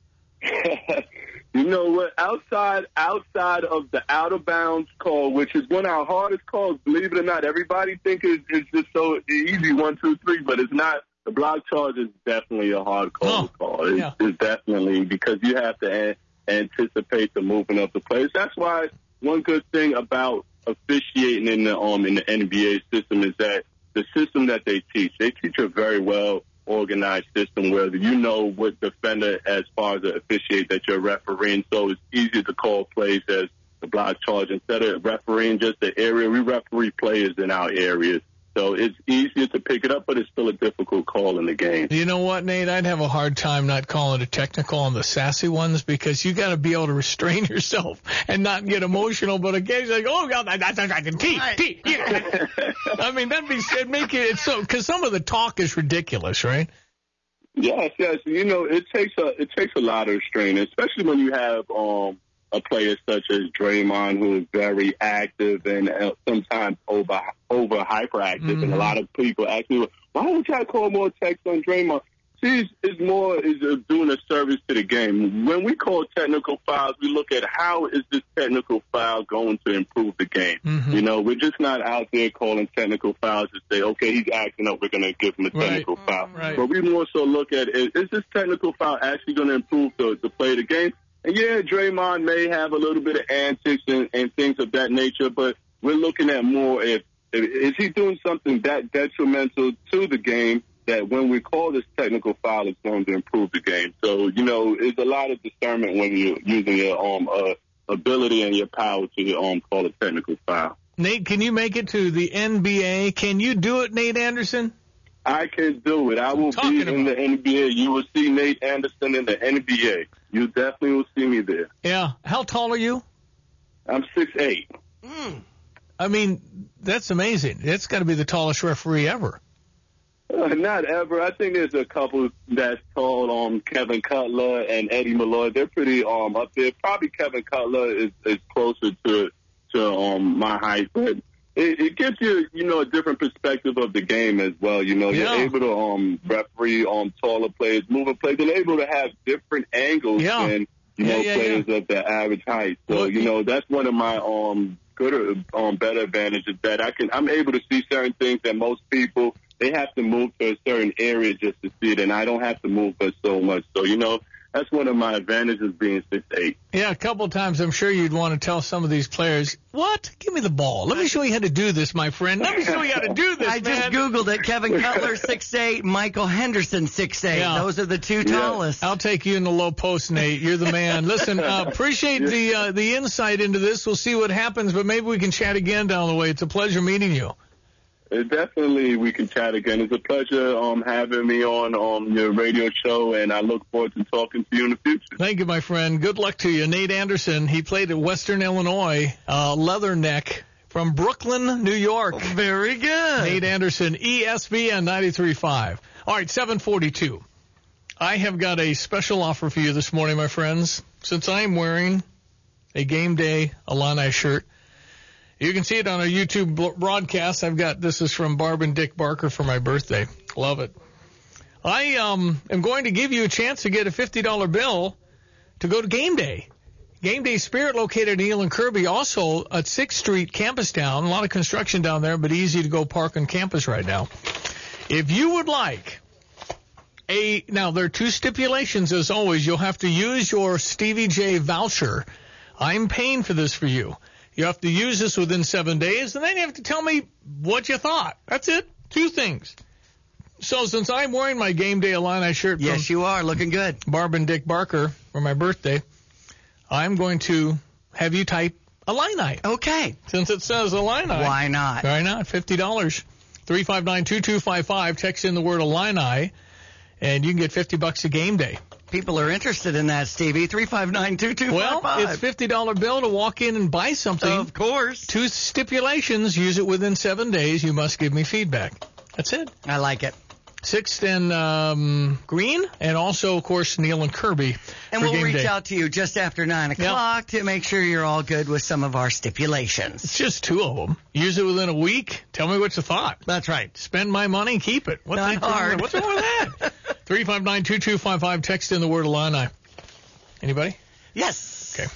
S1: You know what? Outside of the out-of-bounds call, which is one of our hardest calls, believe it or not, everybody think it's just so easy, 1, 2, 3, but it's not. The block charge is definitely a hard call to call. It's definitely because you have to anticipate the movement of the players. That's why one good thing about officiating in the NBA system is that the system that they teach it very well organized system where you know what defender as far as the officiate that you're refereeing. So it's easier to call plays as the block charge. Instead of refereeing just the area, we referee players in our areas. So it's easier to pick it up, but it's still a difficult call in the game.
S11: You know what, Nate? I'd have a hard time not calling a technical on the sassy ones because you got to be able to restrain yourself and not get emotional. But occasionally, oh God, that's T. Yeah. I mean, it'd make it so because some of the talk is ridiculous, right?
S1: Yes. You know, it takes a lot of restraint, especially when you have a player such as Draymond, who is very active and sometimes over hyperactive. Mm-hmm. And a lot of people ask me, why don't you call more text on Draymond? See, is doing a service to the game. When we call technical fouls, we look at how is this technical foul going to improve the game. Mm-hmm. You know, we're just not out there calling technical fouls to say, okay, he's acting up, we're going to give him a technical foul. Right. But we more so look at, is this technical foul actually going to improve the play of the game? And yeah, Draymond may have a little bit of antics and things of that nature, but we're looking at more is he doing something that detrimental to the game that when we call this technical foul, it's going to improve the game. So, you know, it's a lot of discernment when you're using your ability and your power to call a technical foul.
S11: Nate, can you make it to the NBA? Can you do it, Nate Anderson?
S1: I can do it. I will be in the NBA. You will see Nate Anderson in the NBA. You definitely will see me there.
S11: Yeah. How tall are you?
S1: I'm 6'8".
S11: I mean, that's amazing. That's got to be the tallest referee ever.
S1: Not ever. I think there's a couple that's tall. Kevin Cutler and Eddie Malloy. They're pretty up there. Probably Kevin Cutler is closer to my height, but it gives you, you know, a different perspective of the game as well. You know, you're able to referee taller players, moving players. They're able to have different angles than players of the average height. So you know, that's one of my better advantages that I'm able to see certain things that most people they have to move to a certain area just to see it, and I don't have to move for so much. So you know, that's one of my advantages being 6'8".
S11: Yeah, a couple of times I'm sure you'd want to tell some of these players, what? Give me the ball. Let me show you how to do this, my friend. Let me show you how to do this,
S15: I just Googled it. Kevin Cutler, 6'8", Michael Henderson, 6'8". Yeah. Those are the two tallest.
S11: I'll take you in the low post, Nate. You're the man. Listen, appreciate the insight into this. We'll see what happens, but maybe we can chat again down the way. It's a pleasure meeting you.
S1: Definitely, we can chat again. It's a pleasure having me on your radio show, and I look forward to talking to you in the future.
S11: Thank you, my friend. Good luck to you. Nate Anderson, he played at Western Illinois, Leatherneck from Brooklyn, New York.
S15: Very good.
S11: Nate Anderson, ESPN 93.5. All right, 7:42. I have got a special offer for you this morning, my friends. Since I am wearing a Game Day Illini shirt, you can see it on our YouTube broadcast. This is from Barb and Dick Barker for my birthday. Love it. I am going to give you a chance to get a $50 bill to go to Game Day. Game Day Spirit located in Neal and Kirby, also at 6th Street, Campus Town. A lot of construction down there, but easy to go park on campus right now. If you would like now there are two stipulations as always. You'll have to use your Stevie J voucher. I'm paying for this for you. You have to use this within 7 days, and then you have to tell me what you thought. That's it. Two things. So since I'm wearing my Game Day Illini shirt,
S15: yes, you are looking good,
S11: Barb and Dick Barker, for my birthday, I'm going to have you type Illini.
S15: Okay.
S11: Since it says Illini.
S15: Why not?
S11: Why not? $50. 359-2255. Text in the word Illini, and you can get $50 a Game Day.
S15: People are interested in that, Stevie. 359-2255.
S11: Well, it's $50 bill to walk in and buy something.
S15: Of course.
S11: Two stipulations. Use it within 7 days. You must give me feedback. That's it.
S15: I like it.
S11: 6th and Green, and also, of course, Neal and Kirby.
S15: And we'll reach out to you just after 9 o'clock to make sure you're all good with some of our stipulations.
S11: It's just two of them. Use it within a week. Tell me what you thought.
S15: That's right.
S11: Spend my money, keep it.
S15: Not hard.
S11: What's wrong with that? 359-2255. Text in the word Illini. Anybody?
S15: Yes.
S11: Okay.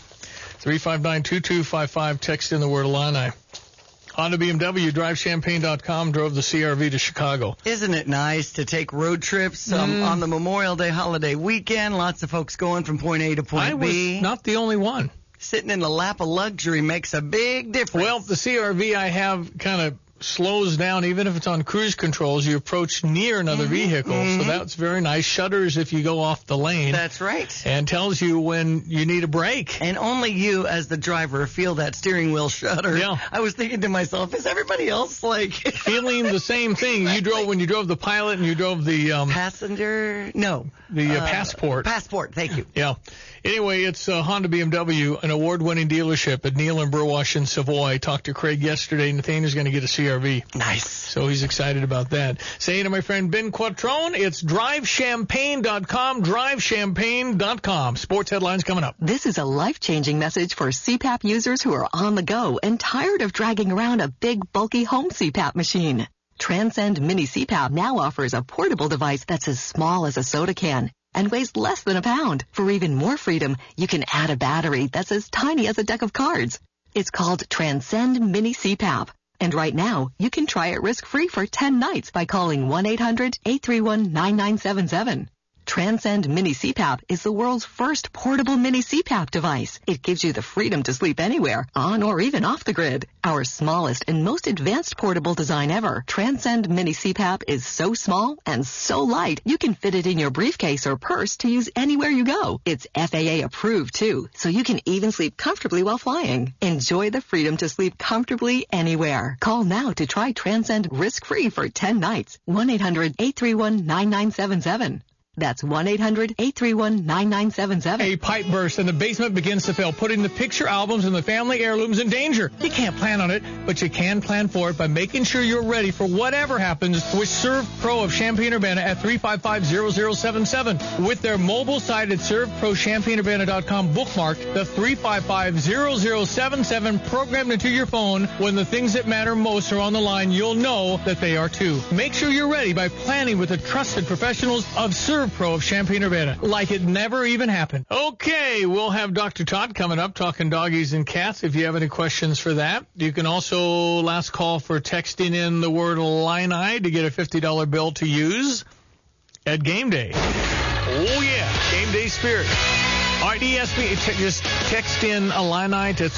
S11: 359-2255. Text in the word Illini. Honda BMW, drivechampaign.com, drove the CRV to Chicago.
S15: Isn't it nice to take road trips on the Memorial Day holiday weekend? Lots of folks going from point A to point
S11: B. I was not the only one.
S15: Sitting in the lap of luxury makes a big difference.
S11: Well, the CRV I have kind of slows down, even if it's on cruise controls. You approach near another vehicle, so that's very nice. Shudders if you go off the lane.
S15: That's right.
S11: And tells you when you need a break.
S15: And only you, as the driver, feel that steering wheel shudder.
S11: Yeah.
S15: I was thinking to myself, is everybody else like
S11: feeling the same thing? You drove when you drove the Pilot and you drove the
S15: Passenger? No.
S11: The Passport.
S15: Passport, thank you.
S11: Yeah. Anyway, it's Honda BMW, an award-winning dealership at Neal and Burwash in Savoy. Talked to Craig yesterday. Nathaniel's going to get a CRV.
S15: Nice.
S11: So he's excited about that. Saying to my friend Ben Quattrone, it's drivechampagne.com, drivechampagne.com. Sports headlines coming up.
S8: This is a life-changing message for CPAP users who are on the go and tired of dragging around a big, bulky home CPAP machine. Transcend Mini CPAP now offers a portable device that's as small as a soda can and weighs less than a pound. For even more freedom, you can add a battery that's as tiny as a deck of cards. It's called Transcend Mini CPAP. And right now, you can try it risk-free for 10 nights by calling 1-800-831-9977. Transcend Mini CPAP is the world's first portable mini CPAP device. It gives you the freedom to sleep anywhere, on or even off the grid. Our smallest and most advanced portable design ever, Transcend Mini CPAP is so small and so light, you can fit it in your briefcase or purse to use anywhere you go. It's FAA approved too, so you can even sleep comfortably while flying. Enjoy the freedom to sleep comfortably anywhere. Call now to try Transcend risk-free for 10 nights. 1-800-831-9977. That's 1-800-831-9977.
S11: A pipe burst and the basement begins to fill, putting the picture albums and the family heirlooms in danger. You can't plan on it, but you can plan for it by making sure you're ready for whatever happens with Serve Pro of Champaign-Urbana at 355-0077. With their mobile site at ServeProChampaignUrbana.com bookmarked, the 355-0077 programmed into your phone. When the things that matter most are on the line, you'll know that they are too. Make sure you're ready by planning with the trusted professionals of Serve Pro of Champaign-Urbana, like it never even happened. Okay, we'll have Dr. Todd coming up talking doggies and cats if you have any questions for that. You can also last call for texting in the word Illini to get a $50 bill to use at game day. Oh, yeah, game day spirit. All right, ESP, just text in Illini to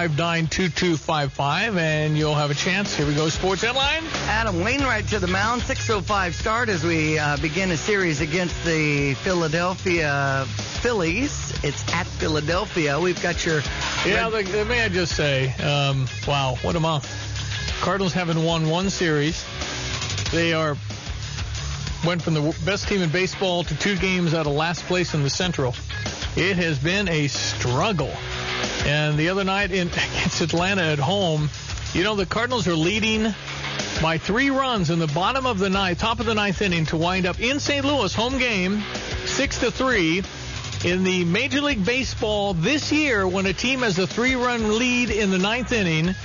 S11: 359-2255, and you'll have a chance. Here we go, sports headline.
S15: Adam Wainwright to the mound, 6:05 start as we begin a series against the Philadelphia Phillies. It's at Philadelphia. We've got your...
S11: Yeah, may I just say, wow, what a month. Cardinals haven't won one series. They went from the best team in baseball to 2 games out of last place in the Central. It has been a struggle. And the other night against Atlanta at home, the Cardinals are leading by 3 runs in the bottom of the ninth, top of the ninth inning to wind up in St. Louis, home game, 6-3. In the Major League Baseball this year, when a team has a 3-run lead in the ninth inning,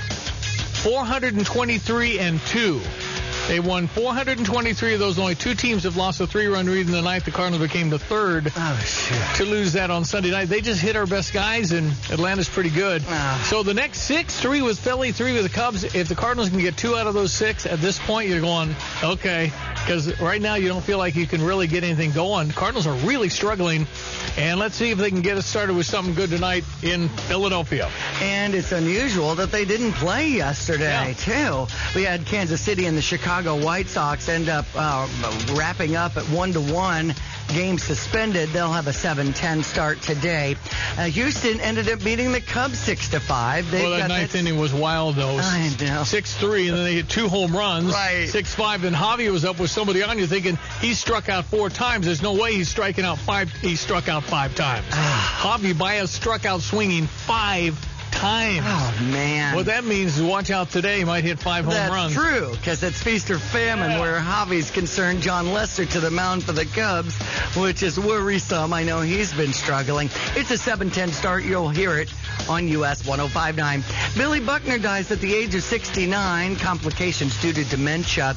S11: 423-2. They won 423 of those. Only 2 teams have lost a 3-run lead in the ninth. The Cardinals became the third to lose that on Sunday night. They just hit our best guys, and Atlanta's pretty good. So the next 6, 3 with Philly, 3 with the Cubs. If the Cardinals can get 2 out of those 6, at this point you're going, okay, because right now you don't feel like you can really get anything going. The Cardinals are really struggling, and let's see if they can get us started with something good tonight in Philadelphia.
S15: And it's unusual that they didn't play yesterday, too. We had Kansas City and the Chicago White Sox end up wrapping up at 1-1. Game suspended. They'll have a 7-10 start today. Houston ended up beating the Cubs 6-5.
S11: That ninth inning was wild, though.
S15: I know.
S11: 6-3, and then they hit 2 home runs.
S15: Right.
S11: 6-5, and Javi was up with somebody on you thinking he struck out 4 times. There's no way he's striking out 5. He struck out 5 times. Javi Baez struck out swinging 5 times.
S15: Oh, man.
S11: What that means is watch out today. He might hit 5 home runs.
S15: That's true, because it's feast or famine where Javi's concerned. John Lester to the mound for the Cubs, which is worrisome. I know he's been struggling. It's a 7-10 start. You'll hear it on US 105.9. Billy Buckner dies at the age of 69. Complications due to dementia.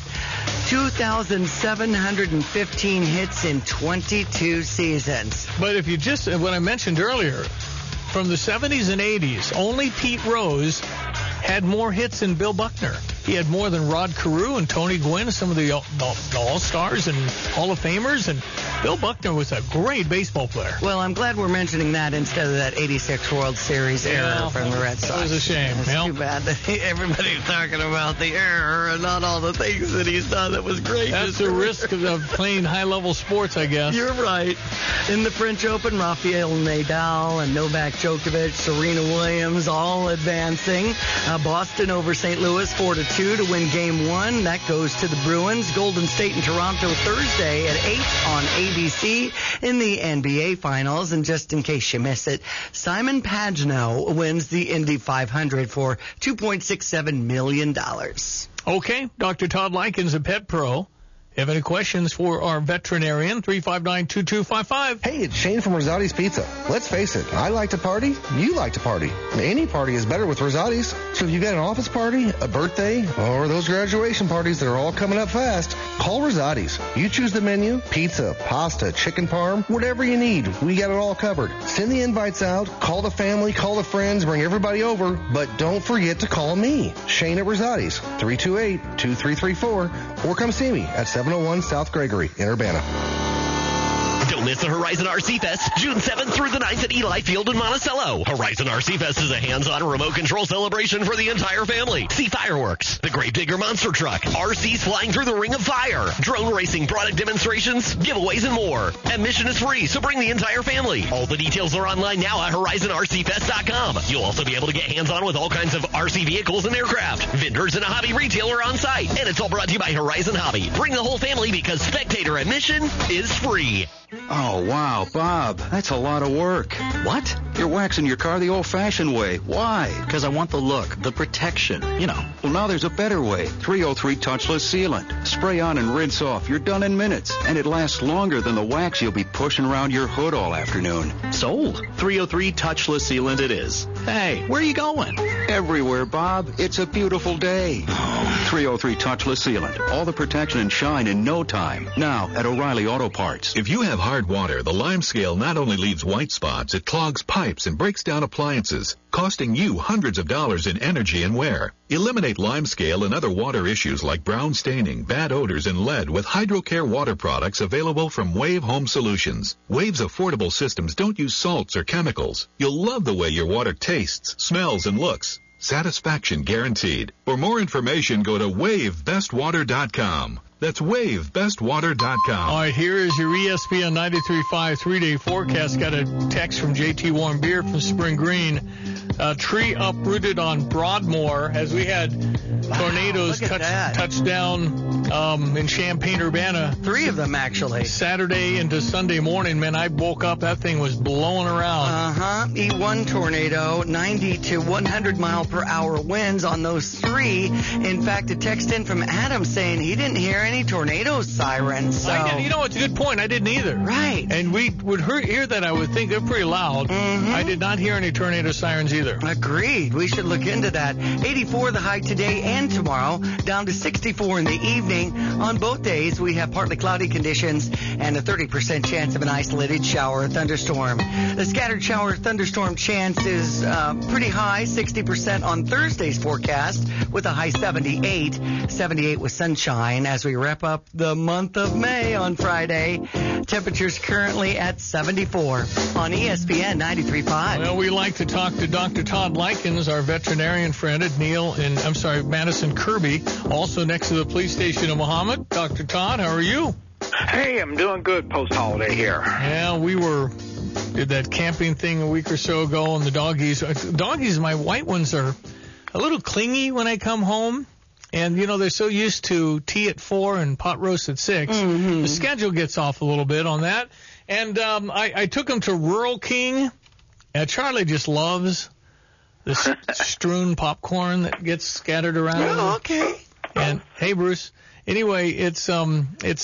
S15: 2,715 hits in 22 seasons.
S11: But if you just, what I mentioned earlier, from the 70s and 80s, only Pete Rose had more hits than Bill Buckner. He had more than Rod Carew and Tony Gwynn, some of the All-Stars and Hall of Famers. And Bill Buckner was a great baseball player.
S15: Well, I'm glad we're mentioning that instead of that 86 World Series error from the Red Sox.
S11: That was a shame.
S15: It's too bad that everybody's talking about the error and not all the things that he's done that was great.
S11: That's the risk of playing high-level sports, I guess.
S15: You're right. In the French Open, Rafael Nadal and Novak Djokovic, Serena Williams all advancing. Boston over St. Louis 4-2 to win Game 1. That goes to the Bruins. Golden State and Toronto Thursday at 8 on ABC in the NBA Finals. And just in case you miss it, Simon Pagenaud wins the Indy 500 for $2.67 million.
S11: Okay, Dr. Todd Likens, a pet pro. Have any questions for our veterinarian? 359-2255.
S9: Hey, it's Shane from Rosati's Pizza. Let's face it, I like to party, you like to party. Any party is better with Rosati's. So if you've got an office party, a birthday, or those graduation parties that are all coming up fast, call Rosati's. You choose the menu, pizza, pasta, chicken parm, whatever you need. We got it all covered. Send the invites out, call the family, call the friends, bring everybody over, but don't forget to call me, Shane at Rosati's, 328-2334, or come see me at 701 South Gregory in Urbana.
S7: Don't miss the Horizon RC Fest, June 7th through the 9th at Eli Field in Monticello. Horizon RC Fest is a hands-on remote control celebration for the entire family. See fireworks, the Grave Digger monster truck, RCs flying through the ring of fire, drone racing product demonstrations, giveaways, and more. Admission is free, so bring the entire family. All the details are online now at HorizonRCFest.com. You'll also be able to get hands-on with all kinds of RC vehicles and aircraft, vendors, and a hobby retailer on site. And it's all brought to you by Horizon Hobby. Bring the whole family because spectator admission is free.
S10: Oh, wow, Bob, that's a lot of work.
S7: What?
S10: You're waxing your car the old-fashioned way. Why?
S13: Because I want the look, the protection, you know.
S10: Well, now there's a better way. 303 Touchless Sealant. Spray on and rinse off. You're done in minutes. And it lasts longer than the wax you'll be pushing around your hood all afternoon.
S13: Sold. 303 Touchless Sealant it is. Hey, where are you going?
S10: Everywhere, Bob. It's a beautiful day. 303 Touchless Sealant. All the protection and shine in no time. Now at O'Reilly Auto Parts.
S2: If you have hard water, the Lime Scale not only leaves white spots, it clogs pipes and breaks down appliances, costing you hundreds of dollars in energy and wear. Eliminate Lime Scale and other water issues like brown staining, bad odors, and lead with HydroCare water products available from Wave Home Solutions. Wave's affordable systems don't use salts or chemicals. You'll love the way your water tastes, smells, and looks. Satisfaction guaranteed. For more information, go to WaveBestWater.com. That's WaveBestWater.com.
S11: All right, here is your ESPN 93.5 three-day forecast. Got a text from JT Warm Beer from Spring Green. A tree uprooted on Broadmoor as we had tornadoes touch down in Champaign-Urbana.
S15: 3 of them, actually.
S11: Saturday into Sunday morning, man, I woke up, that thing was blowing around.
S15: E1 tornado, 90 to 100 mile per hour winds on those 3. In fact, a text in from Adam saying he didn't hear any tornado sirens. So.
S11: You know, it's a good point. I didn't either.
S15: Right.
S11: And we would hear that, I would think. They're pretty loud.
S15: Mm-hmm.
S11: I did not hear any tornado sirens either.
S15: Agreed. We should look into that. 84 the high today and tomorrow, down to 64 in the evening. On both days, we have partly cloudy conditions and a 30% chance of an isolated shower or thunderstorm. The scattered shower or thunderstorm chance is pretty high, 60% on Thursday's forecast with a high 78. 78 with sunshine as we wrap up the month of May on Friday. Temperatures currently at 74 on ESPN 93.5.
S11: Well, we like to talk to Dr. Todd Likens, our veterinarian friend at Madison Kirby, also next to the police station in Muhammad. Dr. Todd, how are you?
S14: Hey, I'm doing good post-holiday here.
S11: Yeah, we did that camping thing a week or so ago, and the doggies, my white ones are a little clingy when I come home. And, you know, they're so used to tea at 4 and pot roast at 6. Mm-hmm. The schedule gets off a little bit on that. And I took them to Rural King. Charlie just loves the strewn popcorn that gets scattered around.
S15: Oh, okay.
S11: And, hey, Bruce. Anyway, it's so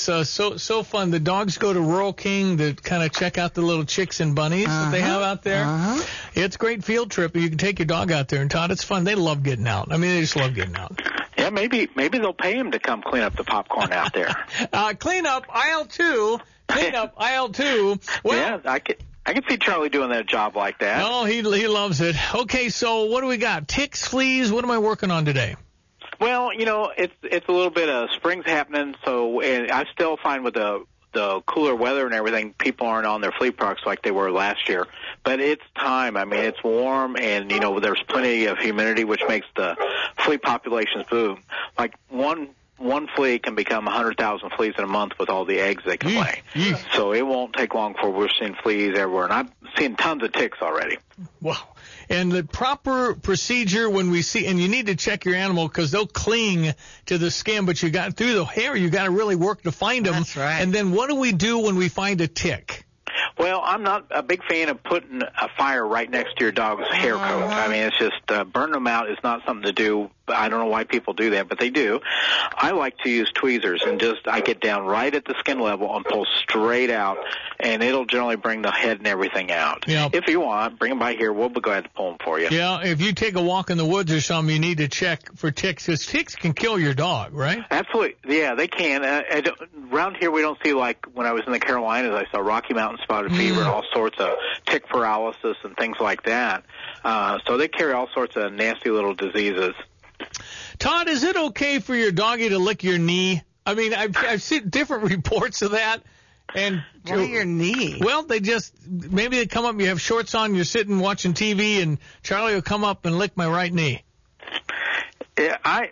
S11: fun. The dogs go to Rural King to kind of check out the little chicks and bunnies that they have out there. It's a great field trip. You can take your dog out there. And, Todd, it's fun. They love getting out. I mean, they just love getting out.
S14: Yeah, maybe they'll pay him to come clean up the popcorn out there.
S11: Clean up aisle 2. Clean up aisle 2. Well,
S14: yeah, I can see Charlie doing that job like that.
S11: Oh, he loves it. Okay, so what do we got? Ticks, fleas. What am I working on today?
S14: Well, you know, it's a little bit of spring's happening, so and I still find with the the cooler weather and everything, people aren't on their flea products like they were last year. But it's time. I mean, it's warm, and, you know, there's plenty of humidity, which makes the flea populations boom. Like one flea can become 100,000 fleas in a month with all the eggs they can lay. So it won't take long before we're seeing fleas everywhere. And I've seen tons of ticks already.
S11: Wow. And the proper procedure when we see, and you need to check your animal because they'll cling to the skin, but you got through the hair, you got to really work to find them.
S15: That's right.
S11: And then what do we do when we find a tick?
S14: Well, I'm not a big fan of putting a fire right next to your dog's hair coat. I mean, it's just burning them out is not something to do. I don't know why people do that, but they do. I like to use tweezers and I get down right at the skin level and pull straight out, and it'll generally bring the head and everything out.
S11: Yep.
S14: If you want, bring them by here. We'll be glad to pull them for you.
S11: Yeah, if you take a walk in the woods or something, you need to check for ticks because ticks can kill your dog, right?
S14: Absolutely. Yeah, they can. Around here, we don't see, like when I was in the Carolinas, I saw Rocky Mountain spotted fever and all sorts of tick paralysis and things like that. So they carry all sorts of nasty little diseases.
S11: Todd, is it okay for your doggy to lick your knee? I mean, I've seen different reports of that. And
S15: why your knee?
S11: Well, maybe they come up, you have shorts on, you're sitting watching TV, and Charlie will come up and lick my right knee.
S14: Yeah, I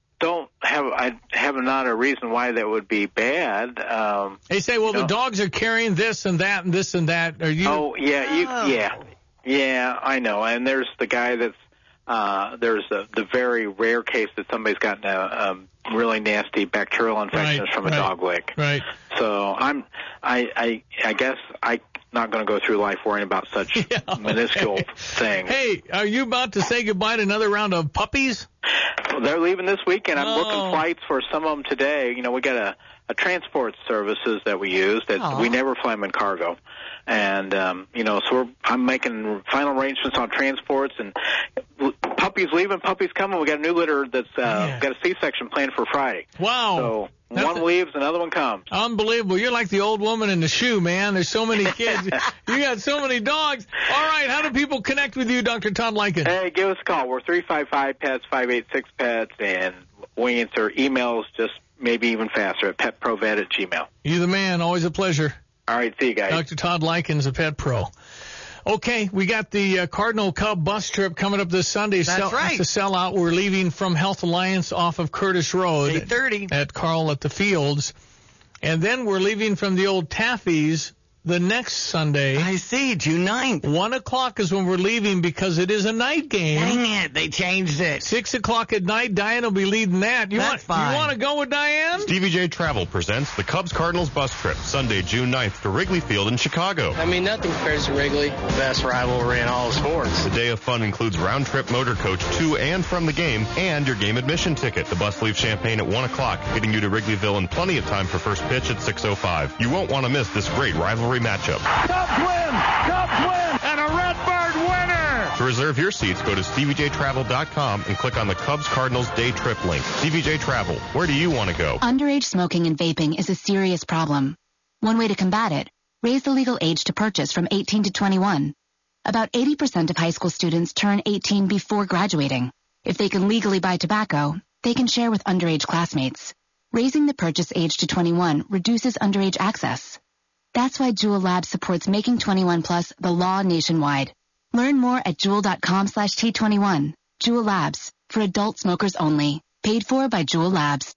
S14: have not a reason why that would be bad.
S11: They say, well, the dogs are carrying this and that and this and that. Are you?
S14: Oh, yeah, yeah, I know. And there's the guy that's there's the very rare case that somebody's gotten a really nasty bacterial infection from a dog lick.
S11: Right.
S14: So I guess I'm not going to go through life worrying about such minuscule things.
S11: Hey, are you about to say goodbye to another round of puppies?
S14: Well, they're leaving this weekend. I'm booking flights for some of them today. You know, we got a transport services that we use that we never fly them in cargo. And, you know, so I'm making final arrangements on transports and puppies leaving, puppies coming. We got a new litter that's got a C-section planned for Friday.
S11: Wow.
S14: So one leaves, another one comes.
S11: Unbelievable. You're like the old woman in the shoe, man. There's so many kids. You got so many dogs. All right. How do people connect with you, Dr. Todd Lykin?
S14: Hey, give us a call. We're 355-PETS, 586-PETS, and we answer emails just maybe even faster at petprovet@gmail.com.
S11: You're the man. Always a pleasure.
S14: All right, see you guys.
S11: Dr. Todd Lykin is a pet pro. Okay, we got the Cardinal Cub bus trip coming up this Sunday.
S15: That's right.
S11: It's a sellout. We're leaving from Health Alliance off of Curtis Road
S15: 8:30
S11: at Carl at the Fields. And then we're leaving from the old Taffy's the next Sunday.
S15: I see, June 9th.
S11: 1 o'clock is when we're leaving because it is a night game.
S15: Dang it, they changed it.
S11: 6 o'clock at night, Diane will be leading that.
S15: That's fine.
S11: You want to go with Diane?
S3: Stevie J Travel presents the Cubs-Cardinals bus trip, Sunday, June 9th to Wrigley Field in Chicago.
S16: I mean, nothing compares to Wrigley, best rivalry in all of sports.
S3: The day of fun includes round-trip motor coach to and from the game and your game admission ticket. The bus leaves Champaign at 1 o'clock, getting you to Wrigleyville in plenty of time for first pitch at 6:05. You won't want to miss this great rivalry matchup.
S22: Cubs win, and a Redbird winner.
S3: To reserve your seats, go to StevieJTravel.com and click on the Cubs-Cardinals day trip link. Stevie J Travel, where do you want to go?
S17: Underage smoking and vaping is a serious problem. One way to combat it, raise the legal age to purchase from 18 to 21. About 80% of high school students turn 18 before graduating. If they can legally buy tobacco, they can share with underage classmates. Raising the purchase age to 21 reduces underage access. That's why Juul Labs supports making 21 plus the law nationwide. Learn more at Juul.com/T21. Juul Labs, for adult smokers only. Paid for by Juul Labs.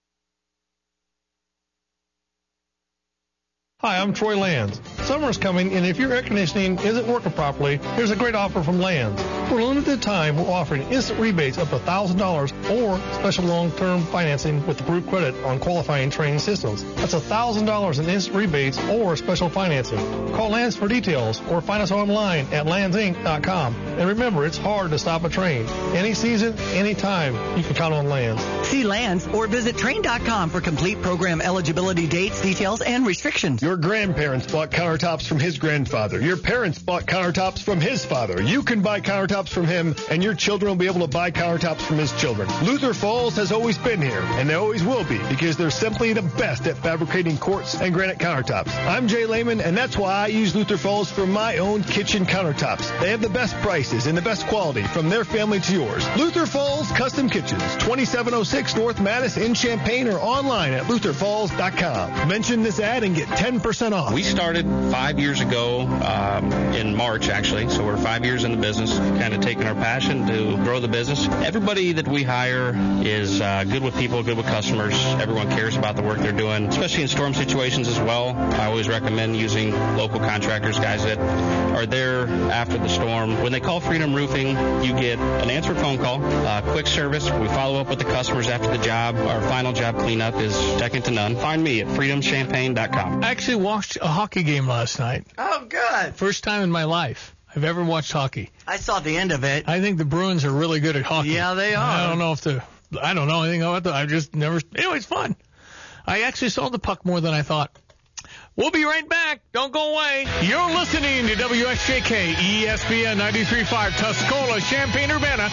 S18: Hi, I'm Troy Lands. Summer's coming, and if your air conditioning isn't working properly, here's a great offer from Lands. For a limited time, we're offering instant rebates up to $1,000 or special long-term financing with approved credit on qualifying training systems. That's $1,000 in instant rebates or special financing. Call Lands for details or find us online at landsinc.com. And remember, it's hard to stop a train. Any season, any time, you can count on Lands.
S15: See Lands or visit train.com for complete program eligibility dates, details, and restrictions.
S18: Your
S19: Your grandparents bought countertops from his grandfather. Your parents bought countertops from his father. You can buy countertops from him, and your children will be able to buy countertops from his children. Luther Falls has always been here, and they always will be, because they're simply the best at fabricating quartz and granite countertops. I'm Jay Lehman, and that's why I use Luther Falls for my own kitchen countertops. They have the best prices and the best quality from their family to yours. Luther Falls Custom Kitchens, 2706 North Mattis in Champaign, or online at lutherfalls.com. Mention this ad and get 10% off.
S20: We started 5 years ago in March, actually, so we're 5 years in the business, kind of taking our passion to grow the business. Everybody that we hire is good with people, good with customers. Everyone cares about the work they're doing, especially in storm situations as well. I always recommend using local contractors, guys that are there after the storm. When they call Freedom Roofing, you get an answered phone call, quick service. We follow up with the customers after the job. Our final job cleanup is second to none. Find me at freedomchampaign.com.
S11: I actually watched a hockey game last night.
S15: Oh, good.
S11: First time in my life I've ever watched hockey.
S15: I saw the end of it.
S11: I think the Bruins are really good at hockey.
S15: Yeah, they are.
S11: I don't know anything about I just never. Anyway, it's fun. I actually saw the puck more than I thought. We'll be right back. Don't go away. You're listening to WSJK ESPN 93.5 Tuscola, Champaign-Urbana,